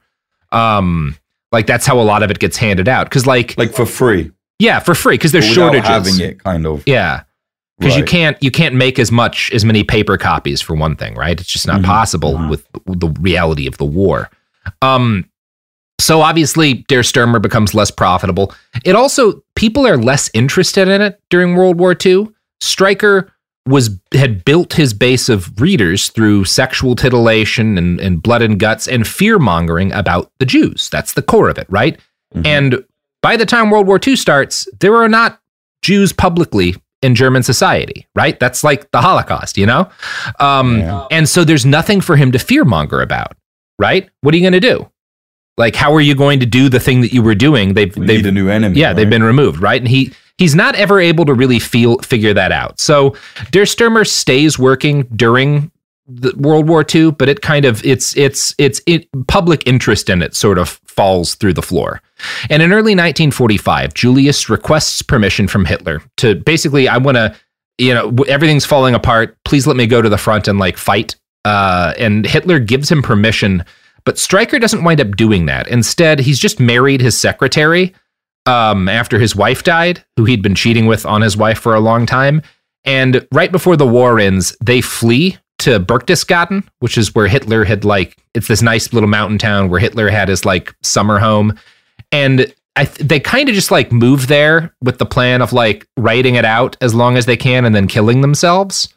S4: Um, like that's how a lot of it gets handed out. Cause like,
S5: like for free.
S4: Yeah, for free. Cause there's
S5: without
S4: shortages.
S5: Having it kind of.
S4: Yeah. Cause
S5: right.
S4: you can't, you can't make as much, as many paper copies for one thing, right? It's just not mm-hmm. possible mm-hmm. with the reality of the war. Um, So obviously, Der Stürmer becomes less profitable. It also, people are less interested in it during World War Two. Stryker was had built his base of readers through sexual titillation and, and blood and guts and fear-mongering about the Jews. That's the core of it, right? Mm-hmm. And by the time World War Two starts, there are not Jews publicly in German society, right? That's like the Holocaust, you know? Um, yeah. And so there's nothing for him to fear-monger about, right? What are you going to do? Like, how are you going to do the thing that you were doing? They've
S5: we
S4: they've
S5: need a new enemy.
S4: Yeah,
S5: right?
S4: they've been removed, right? And he he's not ever able to really feel figure that out. So Der Stürmer stays working during the World War Two, but it kind of it's it's it's it, public interest in it sort of falls through the floor. And in early nineteen forty-five, Julius requests permission from Hitler to basically, I want to, you know, everything's falling apart. Please let me go to the front and like fight. Uh, and Hitler gives him permission. But Stryker doesn't wind up doing that. Instead, he's just married his secretary um, after his wife died, who he'd been cheating with on his wife for a long time. And right before the war ends, they flee to Berchtesgaden, which is where Hitler had like, it's this nice little mountain town where Hitler had his like summer home. And I th- they kind of just like move there with the plan of like writing it out as long as they can and then killing themselves.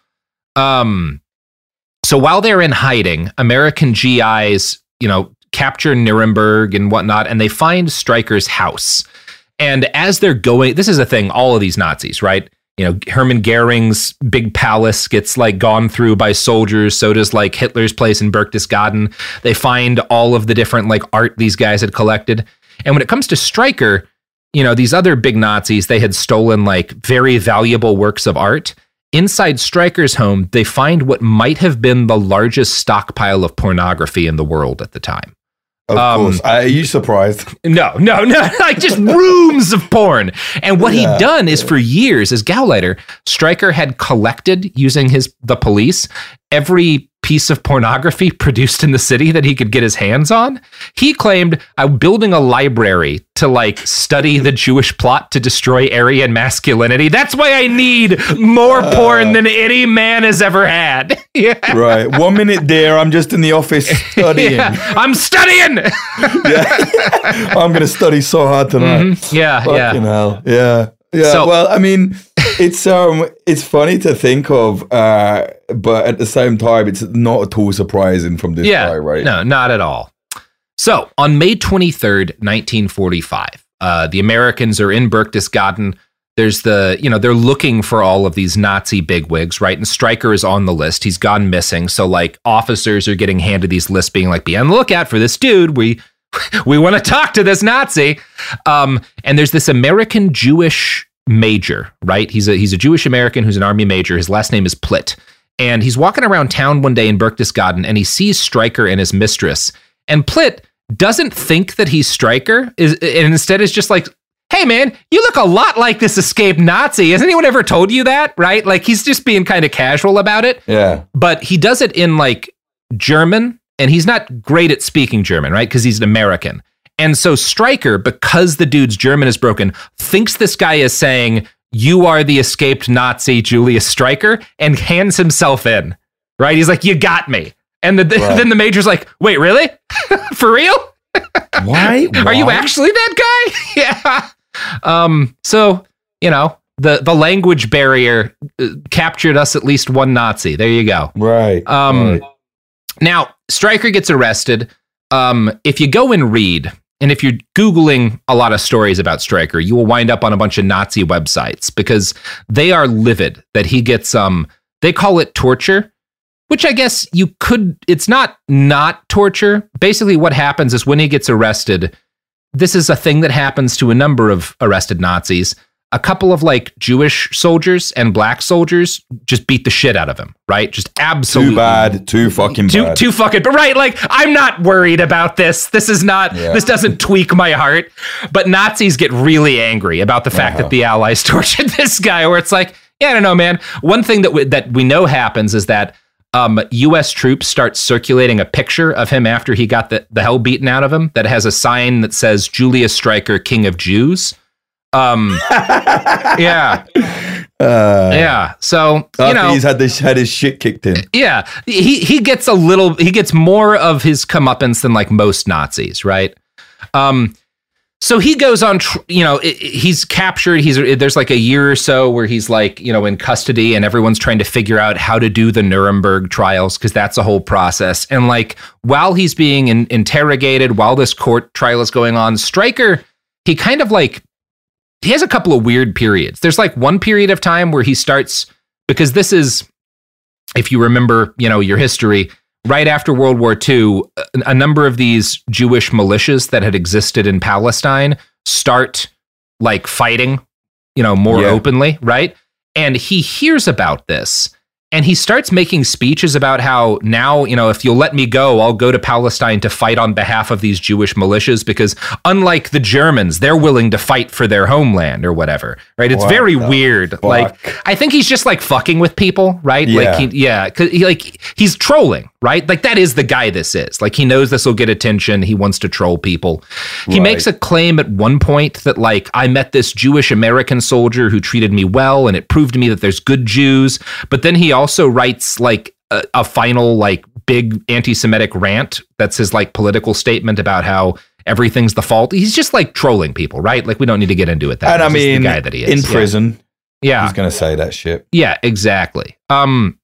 S4: Um, so while they're in hiding, American G Is, you know, capture Nuremberg and whatnot, and they find Stryker's house. And as they're going, this is a thing, all of these Nazis, right? You know, Hermann Goering's big palace gets like gone through by soldiers. So does like Hitler's place in Berchtesgaden. They find all of the different like art these guys had collected. And when it comes to Stryker, you know, these other big Nazis, they had stolen like very valuable works of art. Inside Stryker's home, they find what might have been the largest stockpile of pornography in the world at the time.
S5: Of um, course. Are you surprised?
S4: No, no, no. Like just rooms of porn. And what yeah, he'd done is yeah. for years as Gauleiter, Stryker had collected using his the police every piece of pornography produced in the city that he could get his hands on. He claimed, I'm building a library to like study the Jewish plot to destroy Aryan masculinity. That's why I need more uh, porn than any man has ever had. Yeah.
S5: Right. One minute there, I'm just in the office studying.
S4: Yeah, I'm studying.
S5: Yeah. I'm going to study so hard tonight.
S4: Mm-hmm. Yeah.
S5: Fucking
S4: yeah.
S5: hell. Yeah. Yeah. So, well, I mean, it's um, it's funny to think of, uh, but at the same time, it's not at all surprising from this
S4: yeah,
S5: guy, right?
S4: No, not at all. So on May twenty-third, nineteen forty-five, uh, the Americans are in Berchtesgaden. There's the, you know, they're looking for all of these Nazi bigwigs, right? And Stryker is on the list. He's gone missing. So like officers are getting handed these lists being like, be on the lookout for this dude. We we want to talk to this Nazi. Um, and there's this American Jewish major, right? He's a he's a Jewish American who's an army major. His last name is Plitt. And he's walking around town one day in Berchtesgaden and he sees Stryker and his mistress. And Plitt doesn't think that he's Stryker, is, and instead is just like, hey man, you look a lot like this escaped Nazi. Has anyone ever told you that? Right? Like he's just being kind of casual about it.
S5: Yeah.
S4: But he does it in like German, and he's not great at speaking German, right? Because he's an American. And so Stryker, because the dude's German is broken, thinks this guy is saying, you are the escaped Nazi Julius Stryker, and hands himself in, right? He's like, you got me. And the, the, right. then the major's like, wait, really? For real?
S5: Why?
S4: Are
S5: Why?
S4: you actually that guy? Yeah. Um, so, you know, the, the language barrier uh, captured us at least one Nazi. There you go.
S5: Right.
S4: Um,
S5: right.
S4: Now, Stryker gets arrested. Um, if you go and read, and if you're Googling a lot of stories about Stryker, you will wind up on a bunch of Nazi websites because they are livid that he gets, um, they call it torture, which I guess you could, it's not not torture. Basically what happens is when he gets arrested, this is a thing that happens to a number of arrested Nazis. A couple of like Jewish soldiers and black soldiers just beat the shit out of him, right? Just absolutely.
S5: Too bad, too fucking
S4: too,
S5: bad.
S4: Too fucking, but right, like, I'm not worried about this. This is not, yeah. this doesn't tweak my heart. But Nazis get really angry about the fact uh-huh. that the Allies tortured this guy, where it's like, yeah, I don't know, man. One thing that we, that we know happens is that um, U S troops start circulating a picture of him after he got the, the hell beaten out of him that has a sign that says Julius Stryker, King of Jews. Um, yeah,
S5: uh,
S4: yeah. So you know,
S5: he's had this had his shit kicked in.
S4: Yeah, he he gets a little, he gets more of his comeuppance than like most Nazis, right? Um, so he goes on, tr- you know, it, he's captured. He's there's like a year or so where he's like, you know, in custody, and everyone's trying to figure out how to do the Nuremberg trials because that's a whole process. And like while he's being in, interrogated, while this court trial is going on, Stryker, he kind of like. He has a couple of weird periods. There's like one period of time where he starts, because this is, if you remember, you know, your history, right after World War Two, a, a number of these Jewish militias that had existed in Palestine start like fighting, you know, more yeah. openly, right? And he hears about this. And he starts making speeches about how now, you know, if you'll let me go, I'll go to Palestine to fight on behalf of these Jewish militias, because unlike the Germans, they're willing to fight for their homeland or whatever, right? It's what very weird. Fuck? Like, I think he's just like fucking with people, right? Yeah. Like, he, yeah, cause he, like he's trolling, right? Like that is the guy this is. Like he knows this will get attention. He wants to troll people. He right. makes a claim at one point that like, I met this Jewish American soldier who treated me well, and it proved to me that there's good Jews. But then he also writes like a, a final like big anti-Semitic rant that's his like political statement about how everything's the fault. He's just like trolling people, right? Like we don't need to get into it. That
S5: and I mean,
S4: the guy that he is
S5: in prison,
S4: yeah,
S5: he's gonna say that shit.
S4: Yeah, exactly. Um,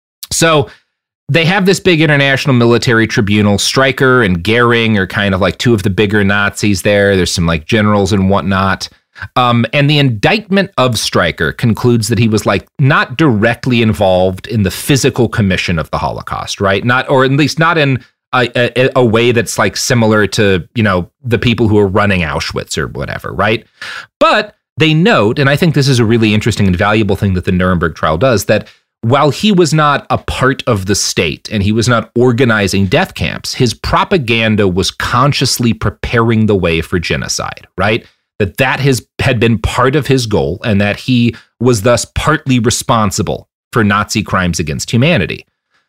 S4: so they have this big international military tribunal. Stryker and Goering are kind of like two of the bigger Nazis there. There's some like generals and whatnot. Um, and the indictment of Stryker concludes that he was like not directly involved in the physical commission of the Holocaust, right? Not, or at least not in a, a, a way that's like similar to, you know, the people who are running Auschwitz or whatever, right? But they note, and I think this is a really interesting and valuable thing that the Nuremberg trial does, that while he was not a part of the state and he was not organizing death camps, his propaganda was consciously preparing the way for genocide, right? That that has, had been part of his goal, and that he was thus partly responsible for Nazi crimes against humanity.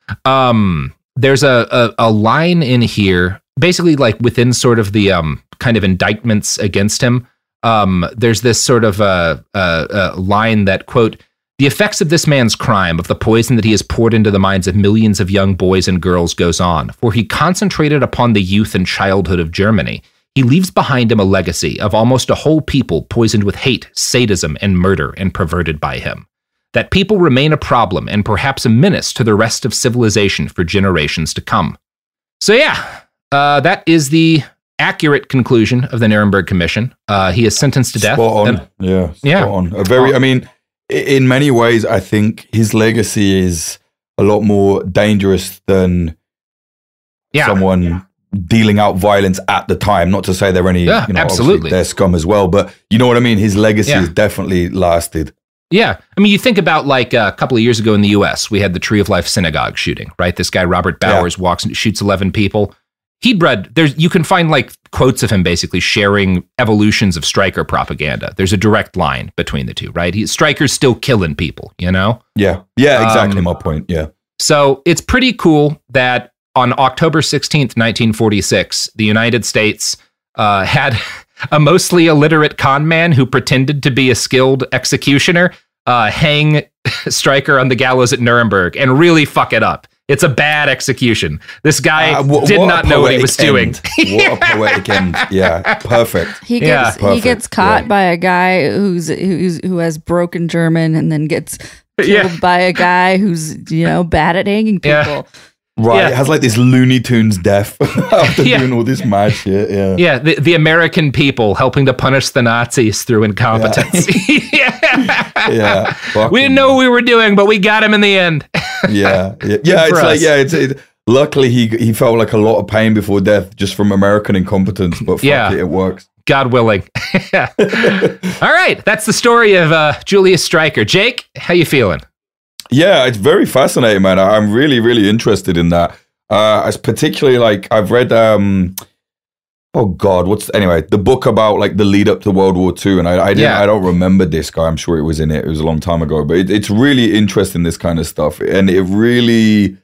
S4: Um, there's a, a, a line in here, basically like within sort of the um, kind of indictments against him. Um, there's this sort of a, a, a line that, quote, "The effects of this man's crime, of the poison that he has poured into the minds of millions of young boys and girls, goes on, for he concentrated upon the youth and childhood of Germany. He leaves behind him a legacy of almost a whole people poisoned with hate, sadism, and murder, and perverted by him. That people remain a problem and perhaps a menace to the rest of civilization for generations to come." So yeah, uh, that is the accurate conclusion of the Nuremberg Commission. Uh, he is sentenced to death.
S5: Spot on.
S4: And,
S5: yeah, spot
S4: yeah.
S5: on. A very, I mean, in many ways, I think his legacy is a lot more dangerous than yeah. someone dealing out violence at the time. Not to say they're any,
S4: yeah,
S5: you know,
S4: absolutely.
S5: they're scum as well, but you know what I mean? His legacy
S4: yeah.
S5: has definitely lasted.
S4: Yeah. I mean, you think about like a couple of years ago in the U S, we had the Tree of Life synagogue shooting, right? This guy, Robert Bowers, yeah. walks and shoots eleven people. He'd read, there's, you can find like quotes of him basically sharing evolutions of Stryker propaganda. There's a direct line between the two, right? He, Stryker's still killing people, you know?
S5: Yeah. Yeah, exactly
S4: um,
S5: my point. Yeah.
S4: So it's pretty cool that on October sixteenth, nineteen forty-six, the United States uh, had a mostly illiterate con man who pretended to be a skilled executioner uh, hang Stryker on the gallows at Nuremberg and really fuck it up. It's a bad execution. This guy
S5: uh, wh-
S4: did
S5: what
S4: not know what he was
S5: end.
S4: doing.
S5: What a poetic end. Yeah, perfect.
S6: He
S4: Yeah.
S6: gets he
S5: Perfect,
S6: gets caught
S5: yeah.
S6: by a guy who's who's who has broken German, and then gets killed
S4: Yeah.
S6: by a guy who's, you know, bad at hanging people.
S4: Yeah.
S5: Right.
S4: Yeah.
S5: It has like this Looney Tunes death after
S4: Yeah.
S5: doing all this mad shit. Yeah.
S4: Yeah, the, the American people helping to punish the Nazis through incompetence. Yeah.
S5: Yeah. Fucking-
S4: We didn't know what we were doing, but we got him in the end.
S5: Yeah. Yeah. Yeah.
S4: for
S5: It's like,
S4: us.
S5: yeah, it's, it, luckily he he felt like a lot of pain before death just from American incompetence, but fuck
S4: Yeah.
S5: it, it works.
S4: God willing. All right, that's the story of uh, Julius Streicher. Jake, how you feeling?
S5: Yeah, it's very fascinating, man. I- I'm really, really interested in that. Uh, as particularly like I've read, um, oh God, what's anyway the book about like the lead up to World War Two, and I, I didn't,
S4: Yeah.
S5: I don't remember this guy. I'm sure it was in it. It was a long time ago, but it, it's really interesting, this kind of stuff, and it really,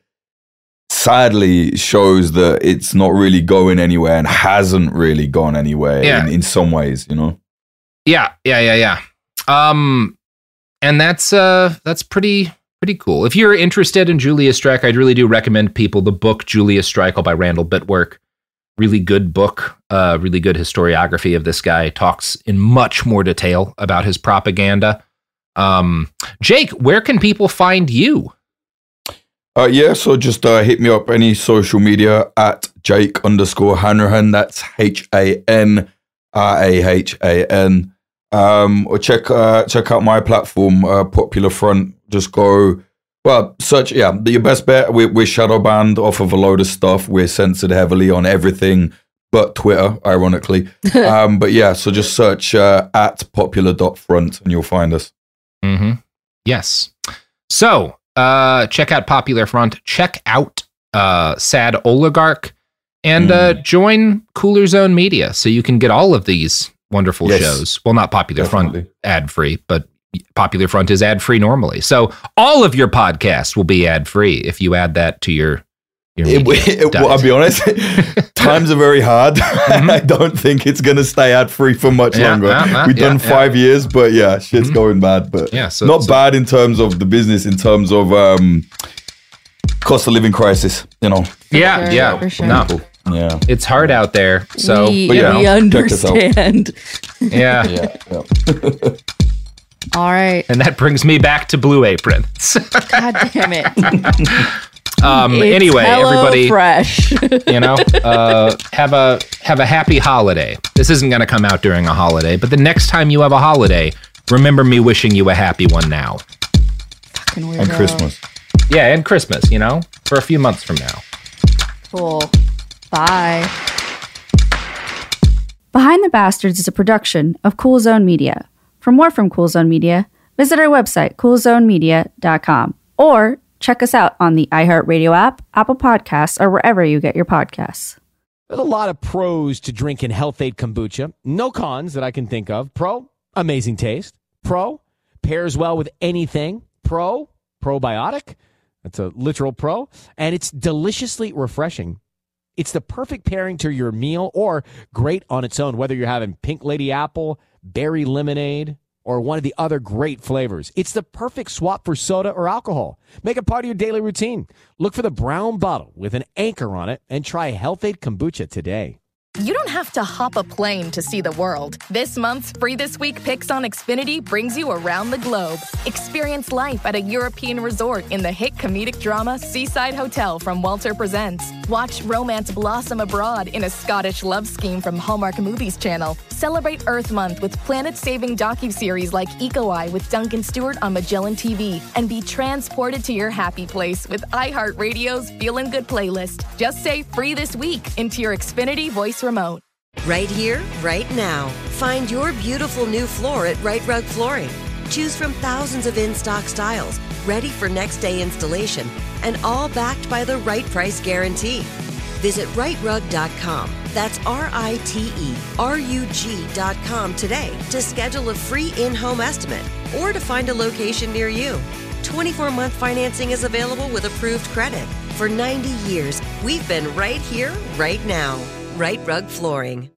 S5: sadly, shows that it's not really going anywhere and hasn't really gone anywhere
S4: Yeah.
S5: in, in some ways, you know.
S4: Yeah, yeah, yeah, yeah. Um, and that's uh, that's pretty pretty cool. If you're interested in Julius Streicher, I'd really do recommend people the book Julius Streicher by Randall Bitwork. Really good book. Uh, really good historiography of this guy. Talks in much more detail about his propaganda. Um, Jake, where can people find you?
S5: Uh, yeah, so just uh, hit me up any social media at Jake underscore Hanrahan. That's H A N R A H A N. Um, or check uh, check out my platform, uh, Popular Front. Just go, well, search, yeah, your best bet. We're, we're shadow banned off of a load of stuff. We're censored heavily on everything but Twitter, ironically. um, but yeah, so just search uh, at popular.front and you'll find us.
S4: Mm-hmm. Yes. So, uh, check out Popular Front. Check out uh, Sad Oligarch. And uh, join Cooler Zone Media so you can get all of these wonderful
S5: Yes,
S4: shows. Well, not Popular
S5: definitely.
S4: Front ad-free, but Popular Front is ad-free normally. So all of your podcasts will be ad-free if you add that to your your
S5: It,
S4: media
S5: it, well,
S4: diet.
S5: I'll be honest, times are very hard. I don't think it's going to stay ad-free for much
S4: Yeah,
S5: longer.
S4: yeah, yeah,
S5: We've done
S4: yeah,
S5: five years, but yeah, shit's going bad. But
S4: Yeah, so-
S5: not
S4: so-
S5: bad in terms of the business, in terms of um, cost of living crisis, you know.
S4: Yeah,
S6: sure,
S4: yeah.
S6: for sure.
S4: No,
S5: Yeah.
S4: it's hard out there. So,
S6: we,
S5: but yeah,
S6: we
S5: check us out.
S6: understand.
S4: yeah.
S5: Yeah. yeah.
S6: All right.
S4: And that brings me back to Blue Apron.
S6: God damn it.
S4: um,
S6: It's
S4: anyway,
S6: Hello
S4: everybody,
S6: Fresh.
S4: you know, uh, have a have a happy holiday. This isn't going to come out during a holiday, but the next time you have a holiday, remember me wishing you a happy one now.
S6: Fucking weirdo.
S5: And Christmas.
S4: Yeah, and Christmas, you know, for a few months from now.
S6: Cool. Bye.
S9: Behind the Bastards is a production of Cool Zone Media. For more from Cool Zone Media, visit our website, cool zone media dot com, or check us out on the iHeartRadio app, Apple Podcasts, or wherever you get your podcasts.
S7: There's a lot of pros to drinking Health Aid Kombucha. No cons that I can think of. Pro, amazing taste. Pro, pairs well with anything. Pro, probiotic. That's a literal pro. And it's deliciously refreshing. It's the perfect pairing to your meal or great on its own, whether you're having pink lady apple, berry lemonade, or one of the other great flavors. It's the perfect swap for soda or alcohol. Make it part of your daily routine. Look for the brown bottle with an anchor on it and try Health Aid Kombucha today.
S1: You don't have to hop a plane to see the world. This month's Free This Week Picks on Xfinity brings you around the globe. Experience life at a European resort in the hit comedic drama Seaside Hotel from Walter Presents. Watch romance blossom abroad in a Scottish love scheme from Hallmark Movies Channel. Celebrate Earth Month with planet-saving docuseries like Eco Eye with Duncan Stewart on Magellan T V. And be transported to your happy place with iHeartRadio's Feelin' Good playlist. Just say Free This Week into your Xfinity voice remote.
S3: Right here, right now. Find your beautiful new floor at Right Rug Flooring. Choose from thousands of in-stock styles, ready for next day installation, and all backed by the right price guarantee. Visit right rug dot com. That's R I T E R U G dot com today to schedule a free in-home estimate or to find a location near you. twenty-four month financing is available with approved credit. For ninety years, we've been right here, right now. Right Rug Flooring.